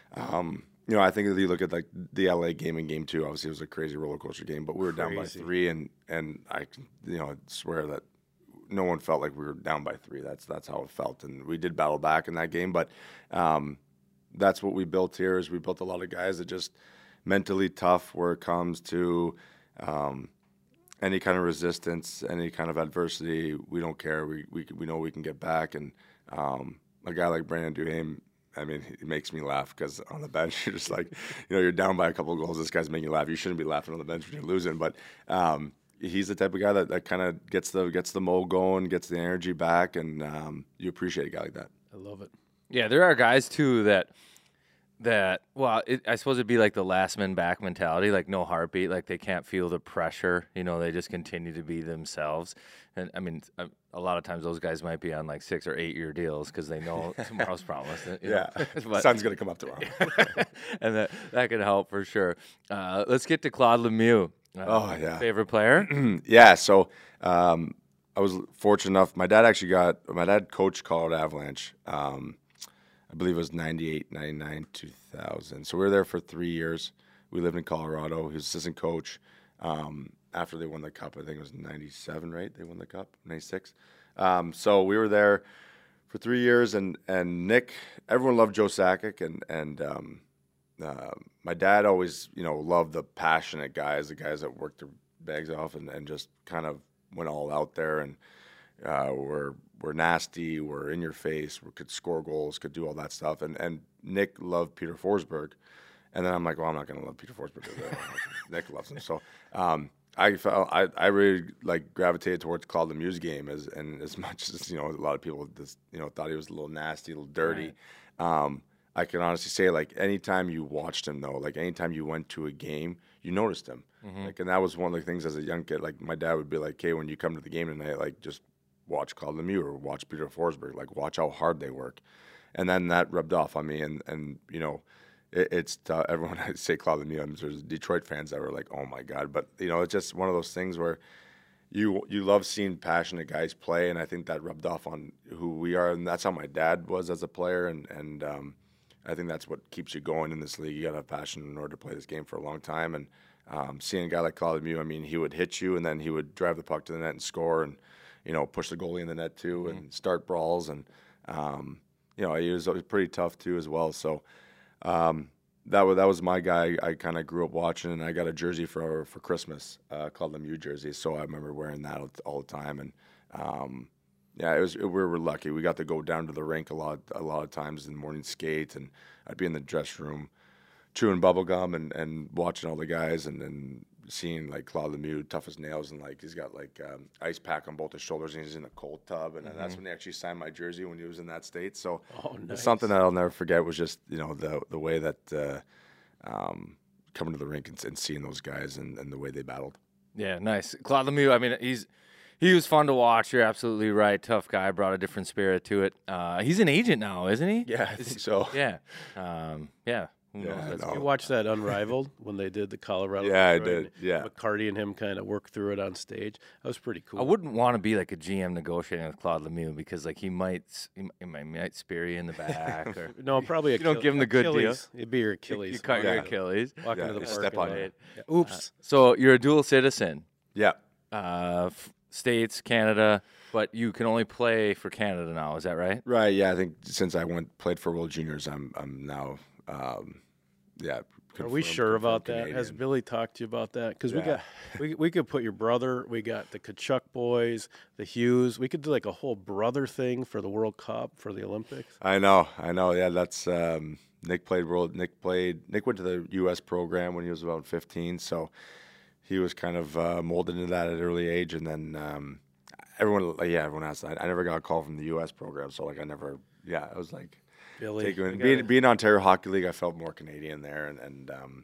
um, you know, I think if you look at, like, the L A game and game two, obviously it was a crazy roller coaster game, but we were crazy. down by three, and, and I, you know, swear that no one felt like we were down by three. That's that's how it felt. And we did battle back in that game, but um, that's what we built here is we built a lot of guys that just – mentally tough where it comes to um, any kind of resistance, any kind of adversity. We don't care. We we we know we can get back. And um, a guy like Brandon Duhaime, I mean, it makes me laugh because on the bench you're just like, you know, you're down by a couple of goals. This guy's making you laugh. You shouldn't be laughing on the bench when you're losing. But um, he's the type of guy that, that kind of gets the gets the mo going, gets the energy back, and um, you appreciate a guy like that.
I love it.
Yeah, there are guys too that that, well, it, I suppose it'd be like the last man back mentality, like no heartbeat, like they can't feel the pressure. You know, they just continue to be themselves. And I mean, a, a lot of times those guys might be on like six or eight year deals because they know tomorrow's promised. You
Yeah,
know? But-
sun's gonna come up tomorrow.
and that that could help for sure. Uh, let's get to Claude Lemieux. Uh,
Oh, yeah.
favorite player.
Yeah, so um, I was fortunate enough. My dad actually got my dad coached Colorado Avalanche. Um, I believe it was ninety-eight, ninety-nine, two thousand. So we were there for three years. We lived in Colorado. He was assistant coach. Um, after they won the cup, I think it was ninety-seven, right? They won the cup, ninety-six. Um, so we were there for three years, and, and Nick, everyone loved Joe Sakic, and and um, uh, my dad always, you know, loved the passionate guys, the guys that worked their bags off and, and just kind of went all out there and uh, were were nasty, were in your face, were, could score goals, could do all that stuff. And and Nick loved Peter Forsberg, and then I'm like, well, I'm not going to love Peter Forsberg. Nick loves him, so um, I felt I, I really like gravitated towards Claude Lemieux's game as and as much as, you know, a lot of people just, you know, thought he was a little nasty, a little dirty. Right. Um, I can honestly say, like, anytime you watched him, though, like anytime you went to a game, you noticed him. Mm-hmm. Like, and that was one of the things as a young kid. Like, my dad would be like, "Hey, when you come to the game tonight, like, just watch Claude Lemieux or watch Peter Forsberg. Like, watch how hard they work." And then that rubbed off on me. And, and you know, it, it's uh, everyone I say Claude Lemieux, and there's Detroit fans that were like, "Oh my God!" But you know, it's just one of those things where you you love seeing passionate guys play, and I think that rubbed off on who we are, and that's how my dad was as a player, and and. Um, I think that's what keeps you going in this league. You got to have passion in order to play this game for a long time. And um, seeing a guy like Claude Lemieux, I mean, he would hit you, and then he would drive the puck to the net and score, and you know, push the goalie in the net too, mm-hmm. and start brawls. And um, you know, he was, he was pretty tough too as well. So um, that was that was my guy. I kind of grew up watching, and I got a jersey for for Christmas, uh, Claude Lemieux jersey. So I remember wearing that all the time. And um, Yeah, it was. It, we were lucky. We got to go down to the rink a lot, a lot of times in the morning skate, and I'd be in the dressing room, chewing bubble gum and, and watching all the guys, and then seeing like Claude Lemieux, tough as nails, and like he's got like um, ice pack on both his shoulders, and he's in a cold tub, and, mm-hmm. and that's when he actually signed my jersey when he was in that state. So
oh, nice.
It's something that I'll never forget was just, you know, the the way that uh, um, coming to the rink and, and seeing those guys and, and the way they battled.
Yeah, nice. Claude Lemieux, I mean, he's. He was fun to watch. You're absolutely right. Tough guy. Brought a different spirit to it. Uh, he's an agent now, isn't he?
Yeah, I think so.
Yeah. Um, yeah. Who
Yeah,
knows?
no.
You watched that Unrivaled when they did the Colorado?
Yeah, I
Detroit,
did. Yeah.
McCarty and him kind of worked through it on stage. That was pretty cool.
I wouldn't want to be like a G M negotiating with Claude Lemieux because like he might he might, he might spear you in the back or
No, probably.
You don't give him the good deal.
Achilles. It'd be your
you,
Achilles.
you cut your
Yeah.
Achilles.
Walk
Yeah,
into the
you
park
step
and
on
like-
it.
Yeah. Oops.
So you're a dual citizen,
Yeah.
uh, f- States, Canada, but you can only play for Canada now. Is that right?
Right. Yeah. I think since I went played for World Juniors, I'm I'm now, um, yeah.
Are we
confirmed-
sure about
confirmed
that? Has
Canadian.
Billy talked to you about that? Because we
Yeah.
got we we could put your brother. We got the Kachuk boys, the Hughes. We could do like a whole brother thing for the World Cup for the Olympics.
I know. I know. Yeah. That's um, Nick played world. Nick played. Nick went to the U S program when he was about fifteen, so he was kind of uh, molded into that at an early age, and then um, everyone, like, yeah, everyone asked. I, I never got a call from the U S program, so like I never. Yeah, I was like.
Billy,
Taking,
we
being,
gotta-
being Ontario Hockey League, I felt more Canadian there, and, and um,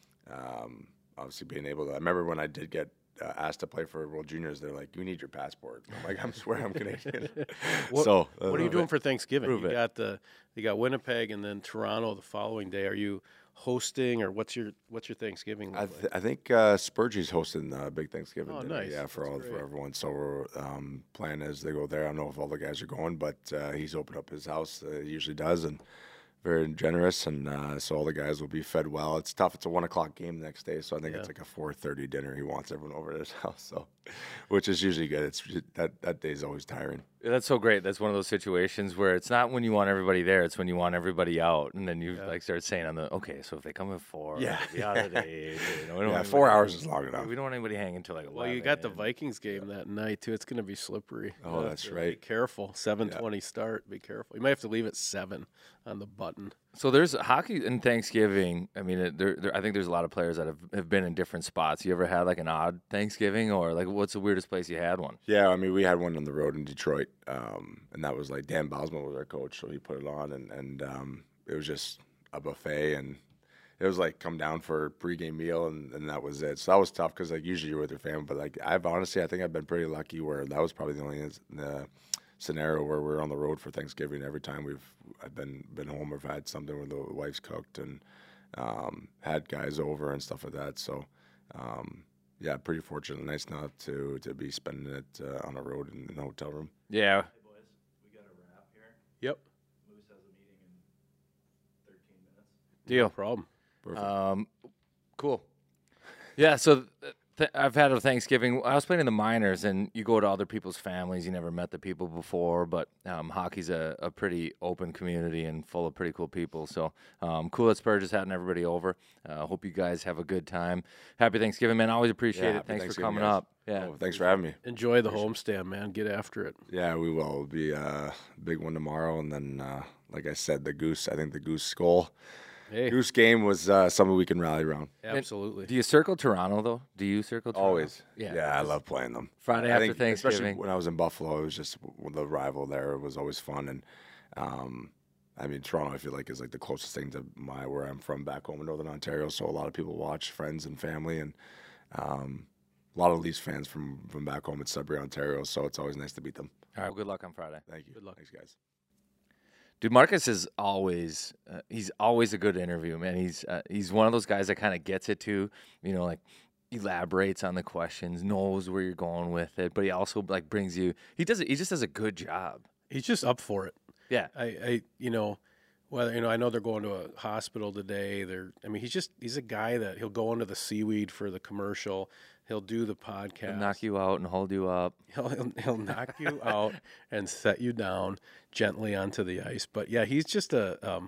um, obviously being able to. I remember when I did get uh, asked to play for World Juniors, they're like, "You need your passport." I'm like, "I'm swear I'm Canadian."
What,
so,
what are
uh,
you doing for Thanksgiving?
Prove
you
it.
got the you got Winnipeg and then Toronto the following day. Are you hosting or what's your what's your Thanksgiving? Look
I,
like?
th- I think uh, Spurgie's hosting a big Thanksgiving
Oh,
dinner.
nice.
Yeah, for
That's
all
great.
for everyone. So we're um, plan is they go there. I don't know if all the guys are going, but uh, he's opened up his house. Uh, he usually does, and very generous, and uh, so all the guys will be fed well. It's tough. It's a one o'clock game the next day, so I think
Yeah.
it's like a four thirty dinner. He wants everyone over at his house, so which is usually good. It's that that day is always tiring.
That's so great. That's one of those situations where it's not when you want everybody there; it's when you want everybody out, and then you
Yeah.
like start saying on the okay. So if they come at four,
Yeah.
they'll be out of date. You know, we don't
Yeah,
want
four
anybody-
hours is long enough.
We don't want anybody hanging until like
Well, you got the
eleven.
Vikings game that night too. It's going to be slippery.
Oh, that's
Be
right.
careful. Seven twenty start. Be careful. You might have to leave at seven on the button.
So there's hockey and Thanksgiving. I mean, it- there, there, I think there's a lot of players that have, have been in different spots. You ever had like an odd Thanksgiving, or like what's the weirdest place you had one?
Yeah, I mean, we had one on the road in Detroit, um, and that was like Dan Bosma was our coach, so he put it on, and and um, it was just a buffet, and it was like come down for a pregame meal, and, and that was it. So that was tough because like usually you're with your family, but like I've honestly I think I've been pretty lucky where that was probably the only uh, scenario where we're on the road for Thanksgiving. Every time we've I've been been home, we've had something where the wife's cooked and um, had guys over and stuff like that. So um, yeah, pretty fortunate. Nice not to to be spending it uh, on the road in, in a hotel room.
Yeah.
Hey boys, we got a wrap here.
Yep.
Moose has a meeting in thirteen minutes.
Deal.
No problem.
Perfect.
Um, cool. Yeah, so th- I've had a Thanksgiving. I was playing in the minors, and you go to other people's families. You never met the people before, but um, hockey's a, a pretty open community and full of pretty cool people. So um, cool that Spurs is having everybody over. Uh, hope you guys have a good time. Happy Thanksgiving, man. Always appreciate
Yeah,
it.
happy
Thanks for
Thanksgiving,
coming
guys.
up. Yeah.
Oh, thanks for having me.
Enjoy the homestand, man. Get after it.
Yeah, we will. It'll be a big one tomorrow, and then uh, like I said, the goose. I think the goose skull.
Hey,
Goose game was uh, something we can rally around.
absolutely.
Do you circle Toronto, though? Do you circle Toronto?
Always.
Yeah.
Yeah, I love playing them.
Friday
I
after
think, especially
Thanksgiving.
when I was in Buffalo, it was just the rival there was always fun. And um, I mean, Toronto, I feel like is like the closest thing to my where I'm from back home in Northern Ontario. So a lot of people watch, friends and family, and um, a lot of Leafs fans from from back home in Sudbury, Ontario. So it's always nice to beat them.
All right, well, good luck on Friday.
Thank you.
Good luck.
Thanks, guys.
Dude, Marcus is always uh, he's always a good interview, man. He's uh, he's one of those guys that kind of gets it too, you know, like elaborates on the questions, knows where you're going with it, but he also like brings you. He does it. He just does a good job.
He's just up for it.
Yeah,
I, I, you know, whether you know, I know they're going to a hospital today. They're, I mean, he's just he's a guy that he'll go into the seaweed for the commercial. He'll do the podcast.
He'll knock you out and hold you up.
He'll, he'll, he'll knock you out and set you down gently onto the ice. But yeah, he's just a um,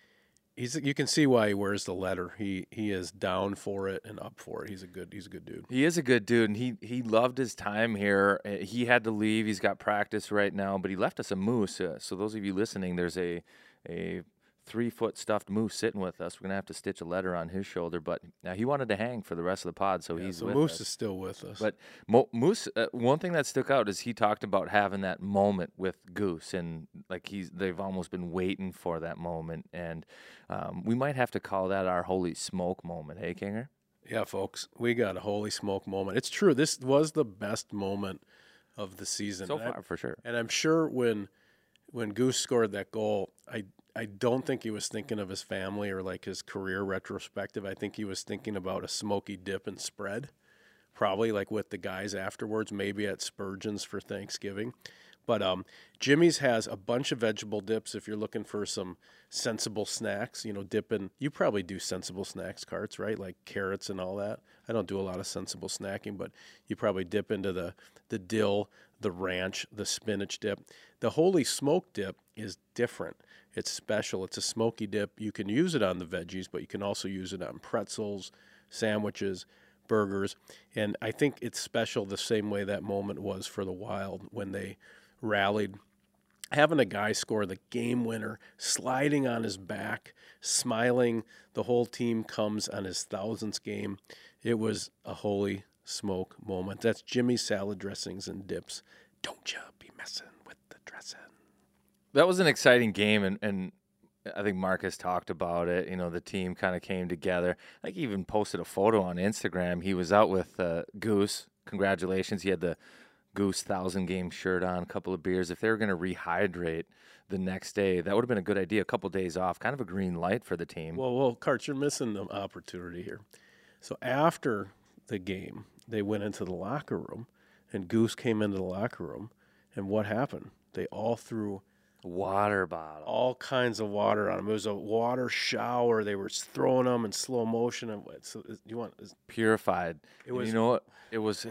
he's you can see why he wears the letter. He he is down for it and up for it. He's a good he's a good dude.
He is a good dude, and he he loved his time here. Uh, He had to leave. He's got practice right now, but he left us a moose. Uh, so those of you listening, there's a a three foot stuffed moose sitting with us. We're gonna have to stitch a letter on his shoulder, but now he wanted to hang for the rest of the pod, so
Yeah,
he's
so
with
Moose
us.
is still with us.
But Mo- Moose, uh, one thing that stuck out is he talked about having that moment with Goose, and like he's they've almost been waiting for that moment, and um, we might have to call that our holy smoke moment, hey Kinger?
yeah, folks, we got a holy smoke moment. It's true. This was the best moment of the season
So
And I-
far, for sure.
And I'm sure when when Goose scored that goal, I I don't think he was thinking of his family or like his career retrospective. I think he was thinking about a smoky dip and spread, probably like with the guys afterwards, maybe at Spurgeon's for Thanksgiving. But um, Jimmy's has a bunch of vegetable dips if you're looking for some sensible snacks, you know, dipping. You probably do sensible snacks carts, right? Like carrots and all that. I don't do a lot of sensible snacking, but you probably dip into the, the dill, the ranch, the spinach dip. The holy smoke dip is different. It's special. It's a smoky dip. You can use it on the veggies, but you can also use it on pretzels, sandwiches, burgers. And I think it's special the same way that moment was for the Wild when they rallied. Having a guy score the game winner, sliding on his back, smiling, the whole team comes on his thousandth game. It was a holy smoke moment. That's Jimmy's salad dressings and dips. Don't you be messing with the dressing.
That was an exciting game, and, and I think Marcus talked about it. You know, the team kind of came together. I think he even posted a photo on Instagram. He was out with uh, Goose. Congratulations. He had the Goose thousand game shirt on, a couple of beers. If they were going to rehydrate the next day, that would have been a good idea. A couple of days off, kind of a green light for the team.
Well, well, Kurt, you're missing the opportunity here. So after the game, they went into the locker room, and Goose came into the locker room, and what happened? They all threw
Water bottle.
all kinds of water on them. It was a water shower. They were throwing them in slow motion. And what- so you want?
Purified.
It
And
was-
you know what? It was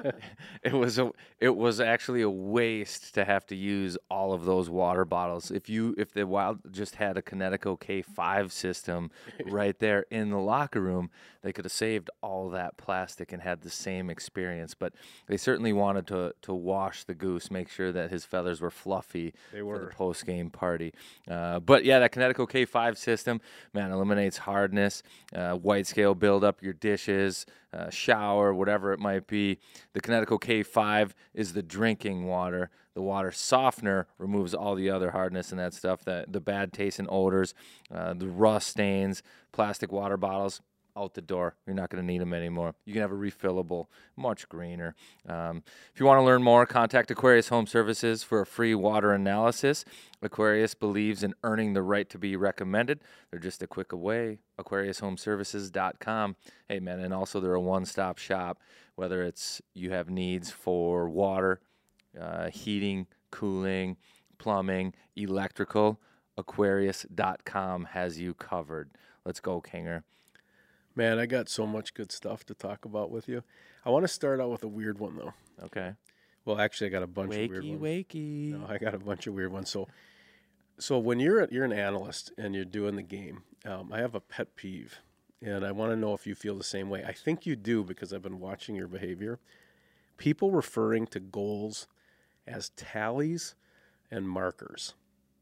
it was a it was actually a waste to have to use all of those water bottles. If you if the Wild just had a Connecticut K five system right there in the locker room, they could have saved all that plastic and had the same experience. But they certainly wanted to to wash the Goose, make sure that his feathers were fluffy
They
for
were.
the post game party. Uh, but yeah, that Kinetico K five system, man, eliminates hardness, uh, white scale buildup, your dishes, uh, shower, whatever it might be. The Kinetico K five is the drinking water. The water softener removes all the other hardness and that stuff, that the bad taste and odors, uh, the rust stains, plastic water bottles. Out the door. You're not going to need them anymore. You can have a refillable, much greener. Um, if you want to learn more, contact Aquarius Home Services for a free water analysis. Aquarius believes in earning the right to be recommended. They're just a click away. Aquarius Home Services dot com. Hey, man, and also they're a one-stop shop. Whether it's you have needs for water, uh, heating, cooling, plumbing, electrical, Aquarius dot com has you covered. Let's go, Kinger.
Man, I got so much good stuff to talk about with you. I want to start out with a weird one, though.
Okay.
Well, actually, I got a bunch
Wakey,
of weird ones.
wakey.
No, I got a bunch of weird ones. So, so when you're you're an analyst and you're doing the game, um, I have a pet peeve, and I want to know if you feel the same way. I think you do because I've been watching your behavior. People referring to goals as tallies and markers.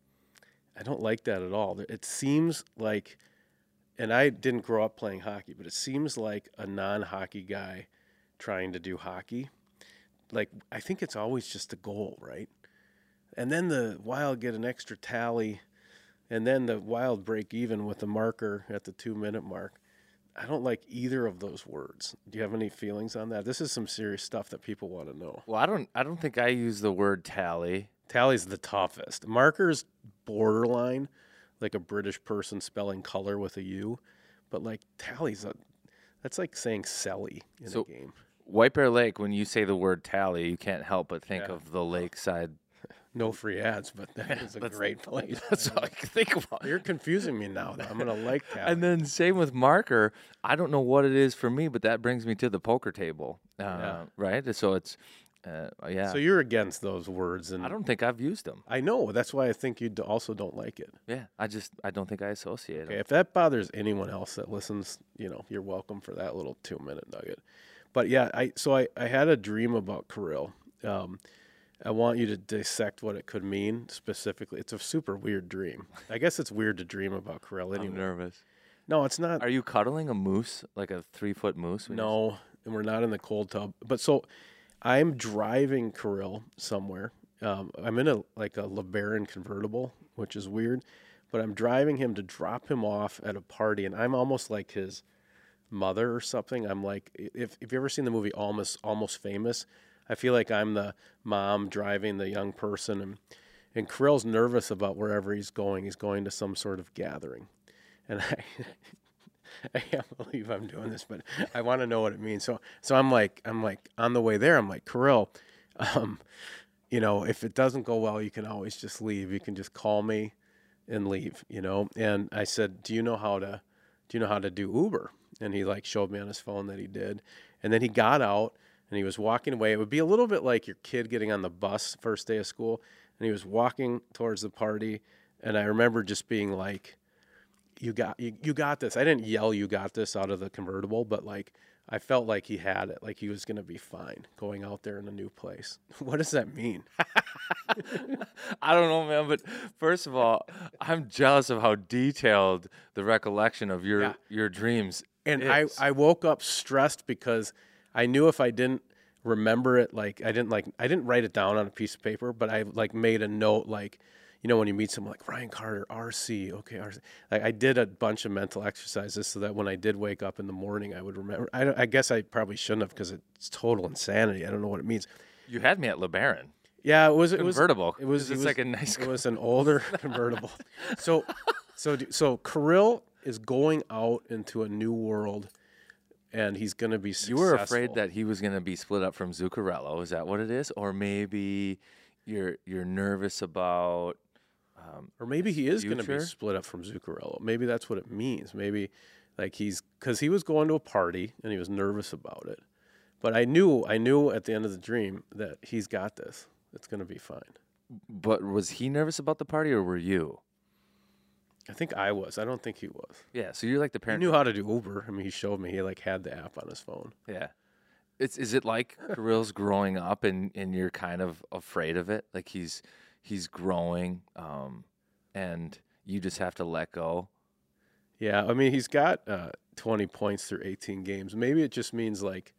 I don't like that at all. It seems like, and I didn't grow up playing hockey, but it seems like a non-hockey guy trying to do hockey. Like, I think it's always just a goal, right? And then the Wild get an extra tally, and then the Wild break even with the marker at the two-minute mark. I don't like either of those words. Do you have any feelings on that? This is some serious stuff that people want to know.
Well, I don't. I don't think I use the word tally.
Tally's the toughest. Marker's borderline, like a British person spelling color with a U, but like tally's a, that's like saying Selly in
So-
a game.
White Bear Lake, when you say the word tally, you can't help but think
Yeah.
of the lakeside.
No free ads, but that is a
That's-
great place.
That's all I can think about.
You're confusing me now. Though. I'm gonna like Tally.
And then same with marker. I don't know what it is for me, but that brings me to the poker table, uh,
Yeah.
right? So it's, uh, yeah.
So you're against those words, and
I don't think I've used them.
I know that's why I think you d- also don't like it.
Yeah, I just I don't think I associate
Okay,
them.
if that bothers anyone else that listens, you know, you're welcome for that little two minute nugget. But yeah, I so I, I had a dream about Kirill. Um, I want you to dissect what it could mean specifically. It's a super weird dream. I guess it's weird to dream about Kirill
I'm
anyway.
nervous.
No, it's not.
Are you cuddling a moose, like a three foot moose? when you're-
No, and we're not in the cold tub. But so I'm driving Kirill somewhere. Um, I'm in a like a LeBaron convertible, which is weird. But I'm driving him to drop him off at a party, and I'm almost like his mother or something. I'm like, if if you ever seen the movie Almost Almost Famous, I feel like I'm the mom driving the young person, and and Kirill's nervous about wherever he's going. He's going to some sort of gathering, and I. I can't believe I'm doing this, but I want to know what it means. So, so I'm like, I'm like on the way there. I'm like, Kirill, um, you know, if it doesn't go well, you can always just leave. You can just call me and leave, you know. And I said, do you know how to, do you know how to do Uber? And he like showed me on his phone that he did. And then he got out and he was walking away. It would be a little bit like your kid getting on the bus first day of school, and he was walking towards the party. And I remember just being like, you got you, you got this. I didn't yell you got this out of the convertible, but like I felt like he had it, like he was going to be fine going out there in a new place. What does that mean?
I don't know, man. But first of all, I'm jealous of how detailed the recollection of your
Yeah.
your dreams.
And
is.
I, I woke up stressed because I knew if I didn't remember it, like I didn't like I didn't write it down on a piece of paper, but I like made a note, like, you know, when you meet someone like Ryan Carter, R C, okay, R C. Like I did a bunch of mental exercises so that when I did wake up in the morning, I would remember. I, don't- I guess I probably shouldn't have because it's total insanity. I don't know what it means.
You had me at LeBaron.
Yeah, it was it was
Convertible.
It was
It's
it was,
like a nice
It was an older convertible. So, so do- so Kirill is going out into a new world, and he's going to be
You
successful.
were afraid that he was going to be split up from Zuccarello. Is that what it is? Or maybe you're you're nervous about. Um,
or maybe he is going to be
future?
split up from Zuccarello. Maybe that's what it means. Maybe like he's because he was going to a party and he was nervous about it. But I knew I knew at the end of the dream that he's got this. It's going to be fine.
but was he nervous about the party, or were you?
I think I was. I don't think he was.
Yeah. So you're like the
He
parent.
knew how to do Uber. I mean, he showed me. He like had the app on his phone.
Yeah. It's is it like Kirill's growing up and, and you're kind of afraid of it? Like he's he's growing, um, and you just have to let go.
Yeah, I mean, he's got uh, twenty points through eighteen games. Maybe it just means like,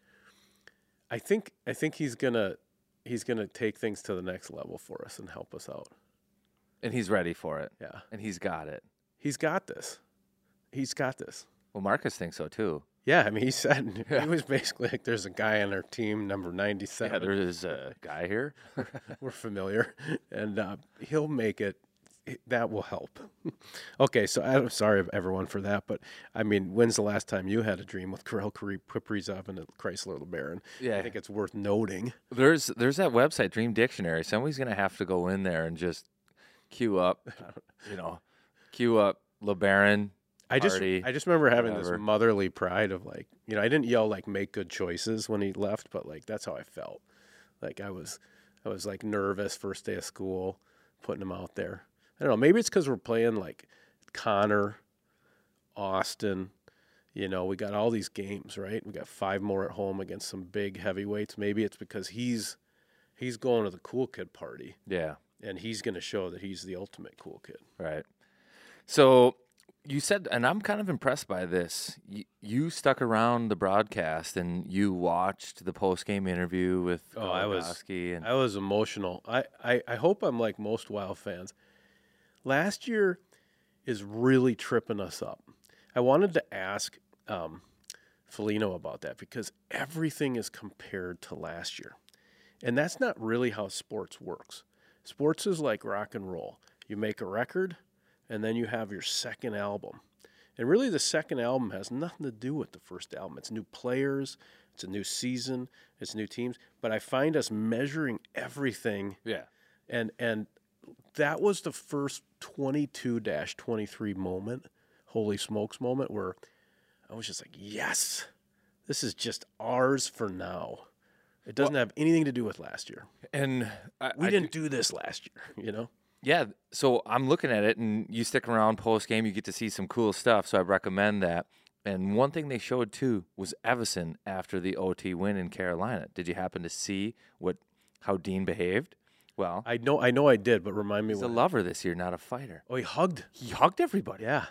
I think I think he's gonna he's gonna take things to the next level for us and help us out.
And he's ready for it.
Yeah,
And he's got it.
he's got this. He's got this.
Well, Marcus thinks so too.
Yeah, I mean, he said
Yeah.
he was basically like, "There's a guy on our team, number ninety-seven.
Yeah, there is a guy here.
We're familiar, and uh, he'll make it. That will help." Okay, so I'm sorry, everyone, for that, but I mean, when's the last time you had a dream with Kirill Kaprizov and a Chrysler LeBaron?
Yeah.
I think it's worth noting.
There's there's that website, Dream Dictionary. Somebody's gonna have to go in there and just queue up, you know, queue up LeBaron.
I just
Party,
I just remember having
whatever.
this motherly pride of like, you know, I didn't yell like make good choices when he left, but like that's how I felt. Like I was I was like nervous first day of school, putting him out there. I don't know, maybe it's because we're playing like Connor, Austin, you know, we got all these games, right? We got five more at home against some big heavyweights. Maybe it's because he's he's going to the cool kid party
Yeah,
and he's gonna show that he's the ultimate cool kid.
right. So you said, and I'm kind of impressed by this. You, you stuck around the broadcast and you watched the post game interview with
Oh, I was-
Goligoski and
I was emotional. I, I, I hope I'm like most Wild fans. Last year is really tripping us up. I wanted to ask um, Foligno about that because everything is compared to last year. And that's not really how sports works. Sports is like rock and roll. You make a record, and then you have your second album. And really the second album has nothing to do with the first album. It's new players, it's a new season, it's new teams. But I find us measuring everything,
yeah,
and and that was the first twenty-two dash twenty-three moment, holy smokes moment, where I was just like, yes, this is just ours for now. It doesn't have anything to do with last year.
and I,
We
I
didn't do this last year, you know?
Yeah, so I'm looking at it, and you stick around post game, you get to see some cool stuff. So I recommend that. And one thing they showed too was Everson after the O T win in Carolina. Did you happen to see what how Dean behaved? Well,
I know I know I did, but remind me
he's a
what.
lover this year, not a fighter.
Oh, he hugged.
He hugged everybody.
Yeah.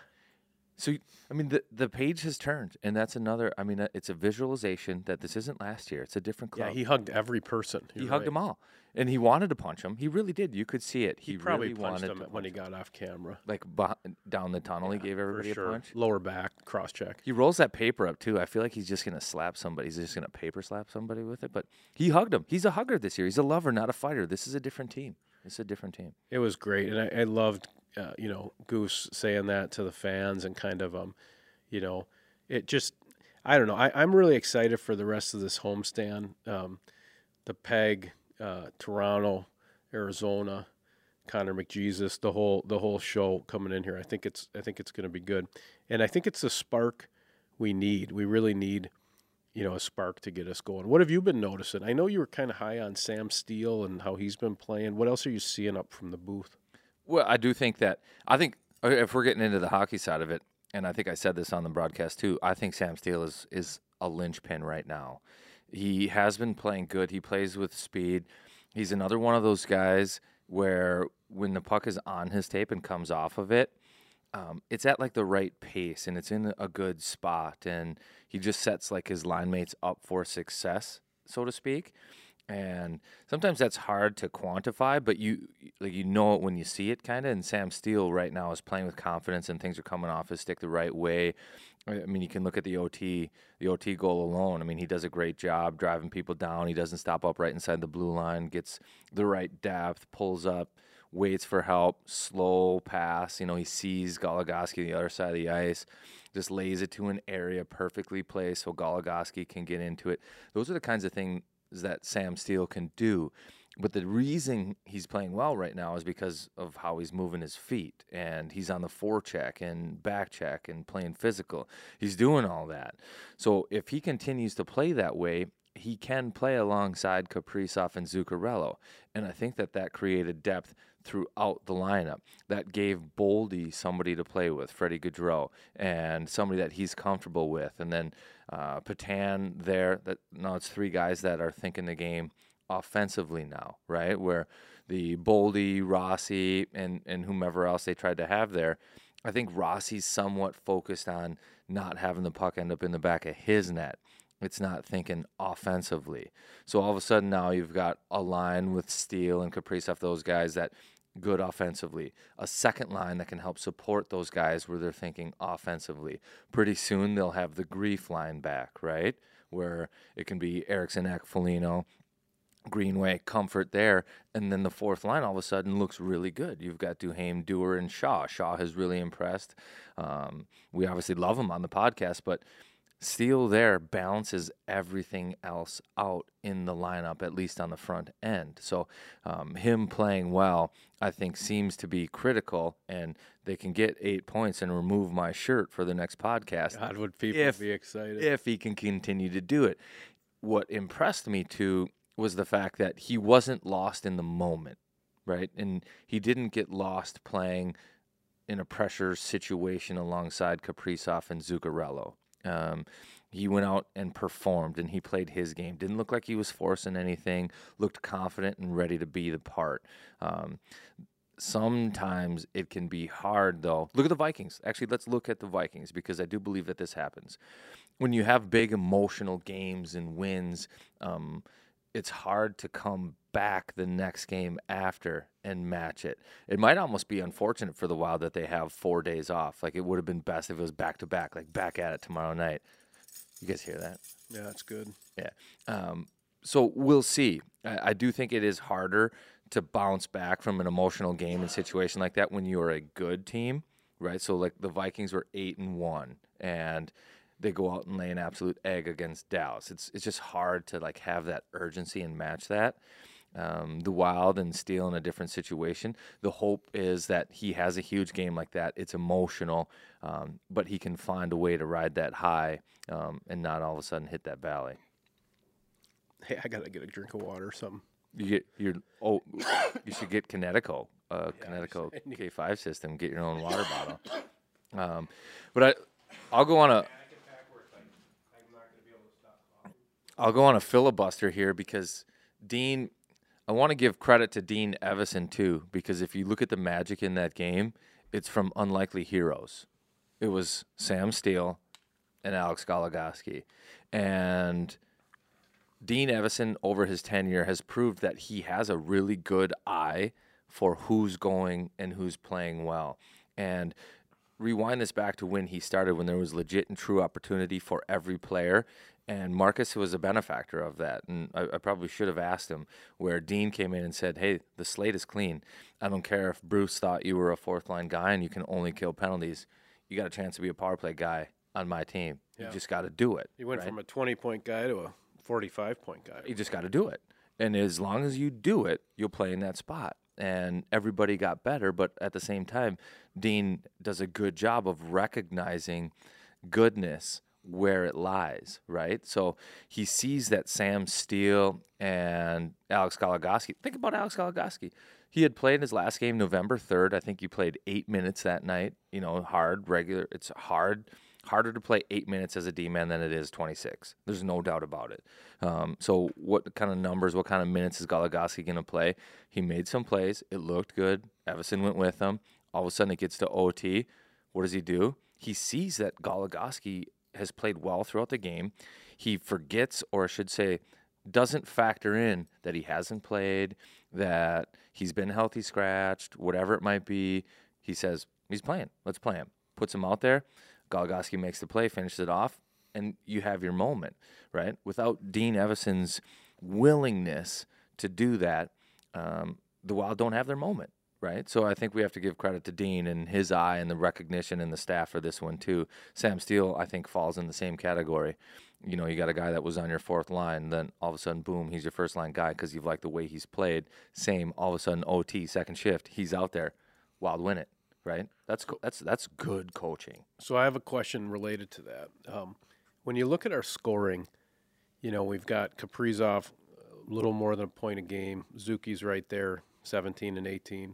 So I mean, the the page has turned, and that's another. I mean, uh, it's a visualization that this isn't last year. It's a different club.
Yeah, he hugged every person.
he
You're
hugged
right.
them all, and he wanted to punch him. He really did. You could see it.
He,
He,
probably
really
punched
wanted
him
to
when he
punch him.
got off camera.
Like beh- down the tunnel. he gave
For
everybody
sure.
a punch.
Lower back, cross check.
He rolls that paper up too. I feel like he's just gonna slap somebody. He's just gonna paper slap somebody with it. But he hugged him. He's a hugger this year. He's a lover, not a fighter. This is a different team. It's a different team.
It was great, and I, I loved, uh, you know, Goose saying that to the fans and kind of, um, you know, it just, I don't know. I, I'm really excited for the rest of this homestand. Um, the Peg, uh, Toronto, Arizona, Connor McJesus, the whole the whole show coming in here. I think it's I think it's going to be good, and I think it's the spark we need. We really need, you know, a spark to get us going. What have you been noticing? I know you were kind of high on Sam Steele and how he's been playing. What else are you seeing up from the booth?
Well, I do think that. I think uh, if we're getting into the hockey side of it, and I think I said this on the broadcast too. I think Sam Steele is is a linchpin right now. He has been playing good. He plays with speed. He's another one of those guys where when the puck is on his tape and comes off of it, um, it's at like the right pace and it's in a good spot, and he just sets like his line mates up for success, so to speak. And sometimes that's hard to quantify, but you like you know it when you see it, kind of. And Sam Steele right now is playing with confidence, and things are coming off his stick the right way. I mean, you can look at the O T, the O T goal alone. I mean, he does a great job driving people down. He doesn't stop up right inside the blue line, gets the right depth, pulls up, waits for help, slow pass. You know, he sees Goligoski the other side of the ice, just lays it to an area perfectly placed so Goligoski can get into it. Those are the kinds of things that Sam Steele can do. But the reason he's playing well right now is because of how he's moving his feet, and he's on the forecheck and back check and playing physical. He's doing all that. So if he continues to play that way, he can play alongside Kaprizov and Zuccarello. And I think that that created depth throughout the lineup. That gave Boldy somebody to play with, Freddie Gaudreau, and somebody that he's comfortable with. And then uh, Patan there. That now it's three guys that are thinking the game offensively now, right? Where the Boldy, Rossi, and, and whomever else they tried to have there, I think Rossi's somewhat focused on not having the puck end up in the back of his net. It's not thinking offensively. So all of a sudden now you've got a line with Steele and Kaprizov, those guys that good offensively. A second line that can help support those guys where they're thinking offensively. Pretty soon they'll have the Grief line back, right? Where it can be Eriksson, Ek, Foligno, Greenway, Comfort there, and then the fourth line all of a sudden looks really good. You've got Duhaime, Dewar, and Shaw. Shaw has really impressed. Um, we obviously love him on the podcast, but Steele there balances everything else out in the lineup, at least on the front end. So um, him playing well, I think, seems to be critical, and they can get eight points and remove my shirt for the next podcast.
God, would people
if,
be excited
if he can continue to do it. What impressed me, too, was the fact that he wasn't lost in the moment, right? And he didn't get lost playing in a pressure situation alongside Kaprizov and Zuccarello. Um, he went out and performed, and he played his game. Didn't look like he was forcing anything, looked confident and ready to be the part. Um, sometimes it can be hard, though. Look at the Vikings. Actually, let's look at the Vikings, because I do believe that this happens. When you have big emotional games and wins, um, it's hard to come back the next game after and match it. It might almost be unfortunate for the Wild that they have four days off. Like, it would have been best if it was back-to-back, like back at it tomorrow night. You guys hear that?
Yeah, that's good.
Yeah. Um, so we'll see. I, I do think it is harder to bounce back from an emotional game and situation like that when you are a good team, right? So, like, the Vikings were eight and one, and they go out and lay an absolute egg against Dallas. It's it's just hard to like have that urgency and match that. Um, the Wild and Steele in a different situation. The hope is that he has a huge game like that. It's emotional, um, but he can find a way to ride that high um, and not all of a sudden hit that valley.
Hey, I gotta get a drink of water or something.
You get your oh, you should get Kinetico, uh, Kinetico K five system. Get your own water bottle. Um, but I, I'll go on a. I'll go on a filibuster here because Dean, I want to give credit to Dean Evason too, because if you look at the magic in that game, it's from unlikely heroes. It was Sam Steele and Alex Goligoski. And Dean Evason, over his tenure, has proved that he has a really good eye for who's going and who's playing well. And rewind this back to when he started, when there was legit and true opportunity for every player. And Marcus was a benefactor of that. And I, I probably should have asked him, where Dean came in and said, hey, the slate is clean. I don't care if Bruce thought you were a fourth-line guy and you can only kill penalties. You got a chance to be a power play guy on my team. Yeah. You just got to do it.
You went
right?
from a twenty-point guy to a forty-five point guy.
You just got to do it. And as long as you do it, you'll play in that spot. And everybody got better, but at the same time, Dean does a good job of recognizing goodness where it lies, right? So he sees that Sam Steele and Alex Goligoski. Think about Alex Goligoski. He had played in his last game November third. I think you played eight minutes that night. You know, hard, regular. It's hard, harder to play eight minutes as a D-man than it is twenty-six. There's no doubt about it. Um, so what kind of numbers, what kind of minutes is Goligoski going to play? He made some plays. It looked good. Evason went with him. All of a sudden it gets to O T. What does he do? He sees that Goligoski has played well throughout the game. He forgets, or I should say, doesn't factor in that he hasn't played, that he's been healthy scratched, whatever it might be. He says, he's playing. Let's play him. Puts him out there. Goligoski makes the play, finishes it off, and you have your moment, right? Without Dean Evason's willingness to do that, um, the Wild don't have their moment. Right, so I think we have to give credit to Dean and his eye and the recognition and the staff for this one too. Sam Steele, I think, falls in the same category. You know, you got a guy that was on your fourth line, then all of a sudden, boom, he's your first line guy because you've liked the way he's played. Same, all of a sudden, O T, second shift, he's out there. Wild win it, right? That's that's that's good coaching.
So I have a question related to that. Um, when you look at our scoring, you know, we've got Kaprizov a little more than a point a game. Zuki's right there, seventeen and eighteen.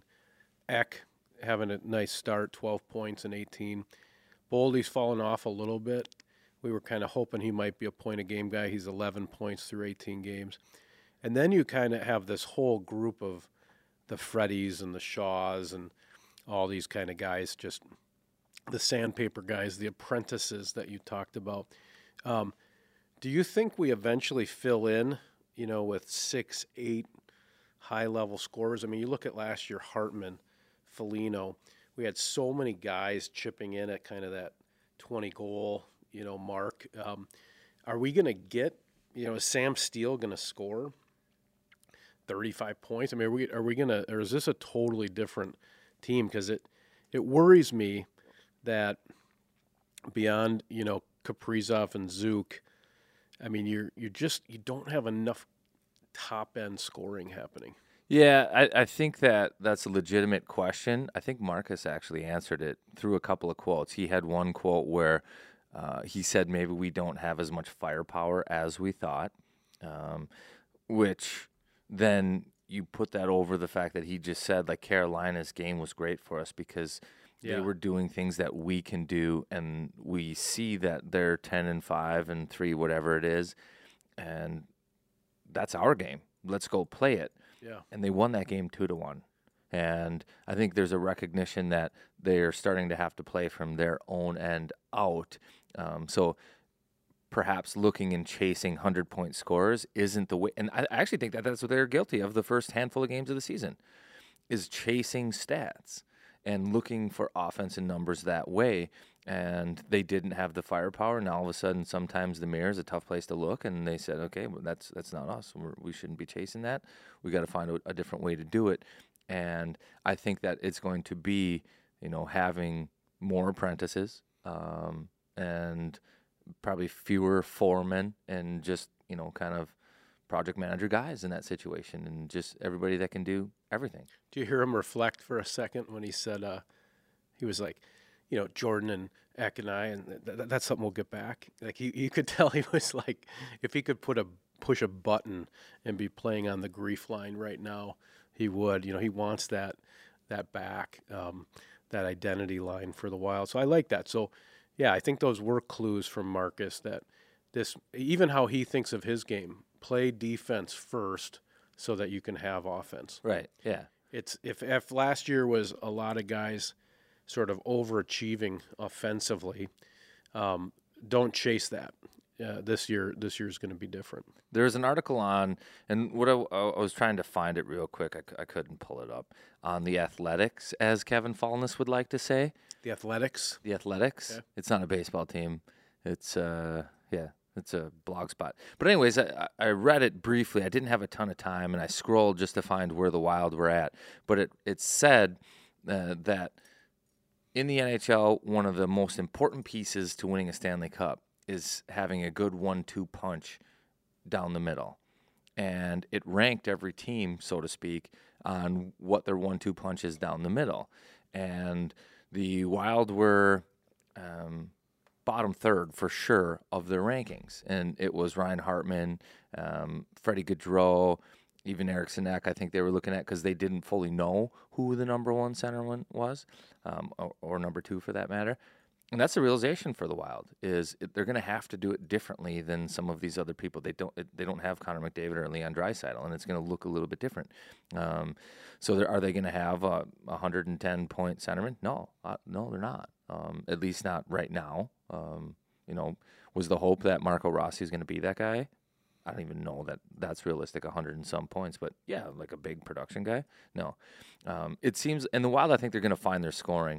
Ek having a nice start, twelve points and eighteen. Boldy's fallen off a little bit. We were kind of hoping he might be a point a game guy. He's eleven points through eighteen games. And then you kind of have this whole group of the Freddies and the Shaws and all these kind of guys, just the sandpaper guys, the apprentices that you talked about. Um, do you think we eventually fill in, you know, with six, eight high-level scorers? I mean, you look at last year, Hartman, Foligno. We had so many guys chipping in at kind of that twenty-goal, you know, mark. Um, are we going to get, you know, is Sam Steele going to score thirty-five points? I mean, are we, are we going to, or is this a totally different team? Because it, it worries me that beyond, you know, Kaprizov and Zook, I mean, you're you just you don't have enough top end scoring happening.
Yeah, I, I think that that's a legitimate question. I think Marcus actually answered it through a couple of quotes. He had one quote where uh, he said maybe we don't have as much firepower as we thought, um, which then you put that over the fact that he just said, like, Carolina's game was great for us because
Yeah.
they were doing things that we can do, and we see that they're ten and five and three, whatever it is, and that's our game. Let's go play it.
Yeah.
And they won that game two to one. And I think there's a recognition that they're starting to have to play from their own end out. Um, so perhaps looking and chasing hundred-point scorers isn't the way. And I actually think that that's what they're guilty of the first handful of games of the season, is chasing stats and looking for offense and numbers that way. And they didn't have the firepower. Now all of a sudden, sometimes the mirror is a tough place to look, and they said, "Okay, well, that's that's not us. We're, we shouldn't be chasing that. We got to find a, a different way to do it." And I think that it's going to be, you know, having more apprentices um, and probably fewer foremen and just, you know, kind of project manager guys in that situation, and just everybody that can do everything.
Do you hear him reflect for a second when he said, uh, he was like, you know, Jordan and Eck and I, and th- th- that's something we'll get back. Like, he, you could tell he was like, if he could put a push a button and be playing on the grief line right now, he would. You know, he wants that that back, um, that identity line for the Wild. So I like that. So, yeah, I think those were clues from Marcus that this, even how he thinks of his game, play defense first so that you can have offense.
Right. Yeah.
It's if, if last year was a lot of guys sort of overachieving offensively, um, don't chase that. Uh, this year, this year is going to be different.
There's an article on, and what I, I was trying to find it real quick. I, c- I couldn't pull it up, on the Athletics, as Kevin Fallness would like to say.
The Athletics.
The Athletics.
Okay.
It's not a baseball team. It's uh yeah, it's a blog spot. But anyways, I, I read it briefly. I didn't have a ton of time, and I scrolled just to find where the Wild were at. But it it said uh, that in the N H L, one of the most important pieces to winning a Stanley Cup is having a good one two punch down the middle. And it ranked every team, so to speak, on what their one two punch is down the middle. And the Wild were um, bottom third for sure of their rankings. And it was Ryan Hartman, um, Freddie Gaudreau, even Eriksson Ek, I think they were looking at, because they didn't fully know who the number one centerman was, um, or, or number two for that matter. And that's the realization for the Wild, is it, they're going to have to do it differently than some of these other people. They don't they don't have Connor McDavid or Leon Draisaitl, and it's going to look a little bit different. Um, so are they going to have a one hundred ten point centerman? No, uh, no, they're not. Um, at least not right now. Um, you know, was the hope that Marco Rossi is going to be that guy? I don't even know that that's realistic, one hundred and some points. But yeah, like a big production guy. No, um, it seems. And the Wild, I think they're going to find their scoring.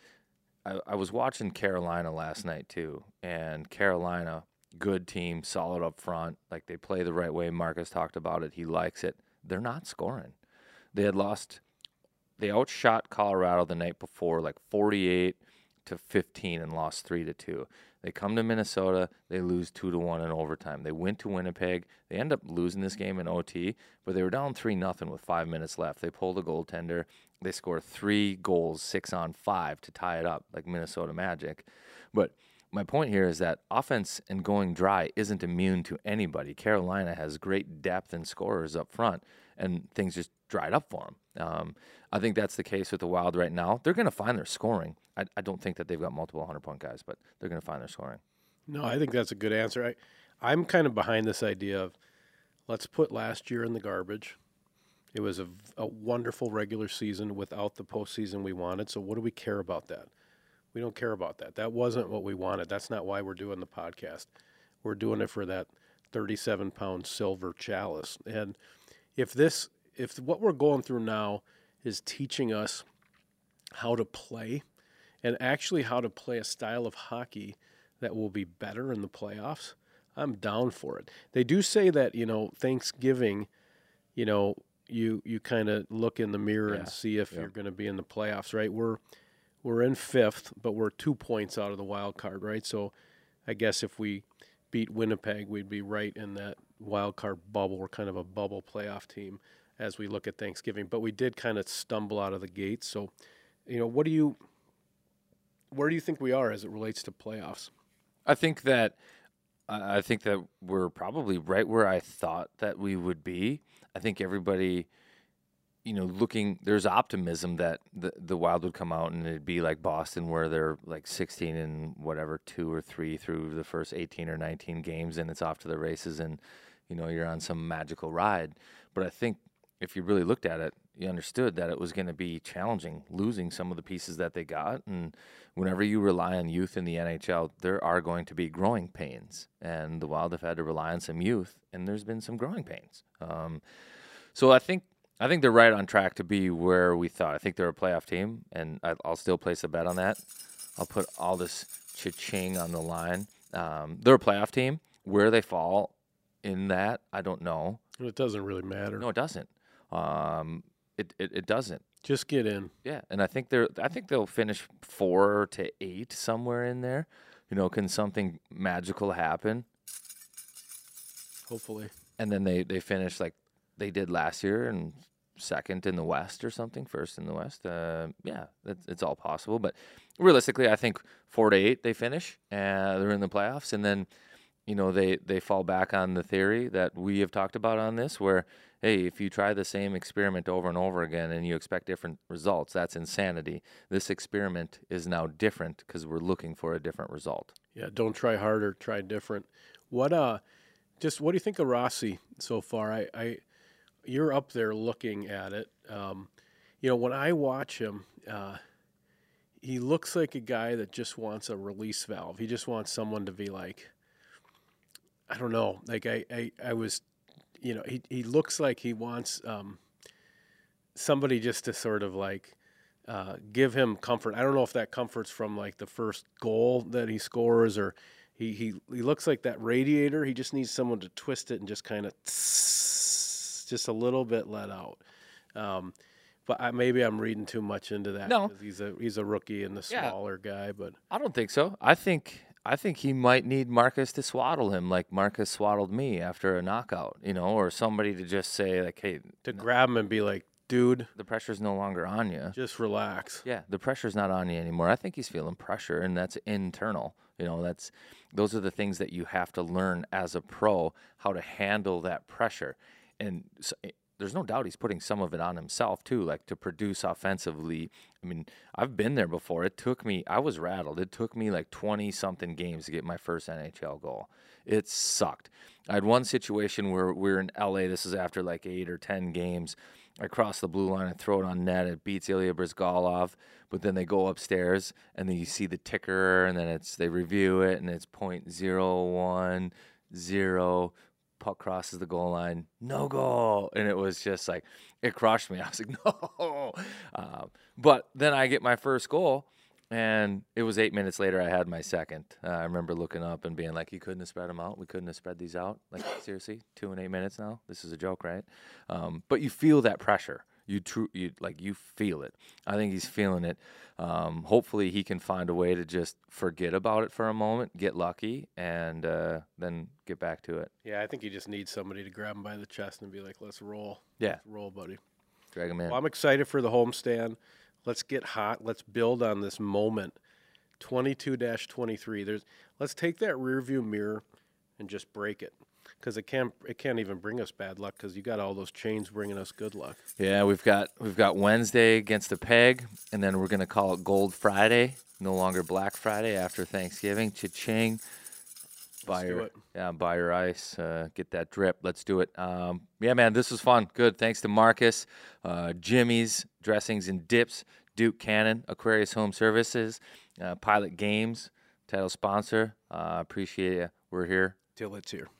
I, I was watching Carolina last night too, and Carolina, good team, solid up front. Like, they play the right way. Marcus talked about it. He likes it. They're not scoring. They had lost. They outshot Colorado the night before, like forty-eight to fifteen, and lost three to two. They come to Minnesota. They lose two to one in overtime. They went to Winnipeg. They end up losing this game in O T, but they were down three nothing with five minutes left. They pulled a goaltender. They score three goals, six on five to tie it up, like Minnesota Magic. But my point here is that offense and going dry isn't immune to anybody. Carolina has great depth and scorers up front, and things just dried up for them. Um, I think that's the case with the Wild right now. They're going to find their scoring. I, I don't think that they've got multiple one hundred point guys, but they're going to find their scoring.
No, I think that's a good answer. I, I'm kind of behind this idea of let's put last year in the garbage. It was a, a wonderful regular season without the postseason we wanted. So what do we care about that? We don't care about that. That wasn't what we wanted. That's not why we're doing the podcast. We're doing it for that thirty-seven pound silver chalice. And if this, if what we're going through now is teaching us how to play, and actually how to play a style of hockey that will be better in the playoffs, I'm down for it. They do say that, you know, Thanksgiving, you know, you you kind of look in the mirror
Yeah.
and see if
Yeah.
you're going to be in the playoffs, right? We're we're in fifth, but we're two points out of the wild card, right? So I guess if we beat Winnipeg, we'd be right in that wild card bubble. We're kind of a bubble playoff team as we look at Thanksgiving. But we did kind of stumble out of the gate. So, you know, what do you where do you think we are as it relates to playoffs?
I think that I I think that we're probably right where I thought that we would be. I think everybody, you know, looking there's optimism that the the Wild would come out and it'd be like Boston, where they're like sixteen and whatever two or three through the first eighteen or nineteen games, and it's off to the races, and you know you're on some magical ride. But I think if you really looked at it, you understood that it was going to be challenging, losing some of the pieces that they got. And whenever you rely on youth in the N H L, there are going to be growing pains. And the Wild have had to rely on some youth, and there's been some growing pains. Um, so I think I think they're right on track to be where we thought. I think they're a playoff team, and I, I'll still place a bet on that. I'll put all this cha-ching on the line. Um, they're a playoff team. Where they fall in that, I don't know.
It doesn't really matter.
No, it doesn't. Um, it, it it doesn't.
Just get in.
Yeah, and I think they're. I think they'll finish four to eight somewhere in there. You know, can something magical happen?
Hopefully.
And then they, they finish like they did last year and second in the West or something, first in the West. Uh, yeah, it's, it's all possible. But realistically, I think four to eight they finish. Uh, they're in the playoffs, and then you know they they fall back on the theory that we have talked about on this, where hey, if you try the same experiment over and over again and you expect different results, that's insanity. This experiment is now different because we're looking for a different result.
Yeah, don't try harder, try different. What uh just what do you think of Rossi so far? I, I you're up there looking at it. Um, you know, when I watch him, uh, he looks like a guy that just wants a release valve. He just wants someone to be like, I don't know, like I, I, I was you know, he he looks like he wants um, somebody just to sort of like uh, give him comfort. I don't know if that comfort's from like the first goal that he scores, or he he, he looks like that radiator. He just needs someone to twist it and just kind of just a little bit let out. Um, but I, maybe I'm reading too much into that.
No.
'cause he's a he's a rookie and the
Yeah.
smaller guy, but
I don't think so. I think I think he might need Marcus to swaddle him like Marcus swaddled me after a knockout, you know, or somebody to just say like, hey,
to grab him and be like, dude,
the pressure's no longer on you.
just relax.
Yeah, the pressure's not on you anymore. I think he's feeling pressure, and that's internal. You know, that's those are the things that you have to learn as a pro, how to handle that pressure. And so, it, there's no doubt he's putting some of it on himself too, like to produce offensively. I mean, I've been there before. It took me, I was rattled. It took me like twenty something games to get my first N H L goal. It sucked. I had one situation where we were in L A. This is after like eight or ten games. I cross the blue line and throw it on net. It beats Ilya Brizgalov, but then they go upstairs and then you see the ticker, and then it's they review it, and it's point zero one zero. Puck crosses the goal line, no goal, and it was just like it crushed me. I was like, no. Um, but then I get my first goal, and it was eight minutes later. I had my second. Uh, I remember looking up and being like, "You couldn't have spread them out. We couldn't have spread these out. Like seriously, two and eight minutes now. This is a joke, right?" Um, but you feel that pressure. You true, you like you feel it. I think he's feeling it. Um, hopefully, he can find a way to just forget about it for a moment, get lucky, and uh, then get back to it.
Yeah, I think you just need somebody to grab him by the chest and be like, let's roll.
Yeah.
Let's roll, buddy.
Drag him in.
Well, I'm excited for the homestand. Let's get hot. Let's build on this moment. twenty-two dash twenty-three. There's let's take that rearview mirror and just break it, because it can't it can't even bring us bad luck, because you got all those chains bringing us good luck.
Yeah, we've got we've got Wednesday against the Peg, and then we're gonna call it Gold Friday. No longer Black Friday after Thanksgiving. Cha-ching. buy
do
your
it.
yeah, buy your ice, uh, get that drip. Let's do it. Um, yeah, man, this was fun. Good. Thanks to Marcus, uh, Jimmy's Dressings and Dips, Duke Cannon, Aquarius Home Services, uh, Pilot Games, title sponsor. Uh, appreciate you. We're here.
Till it's here.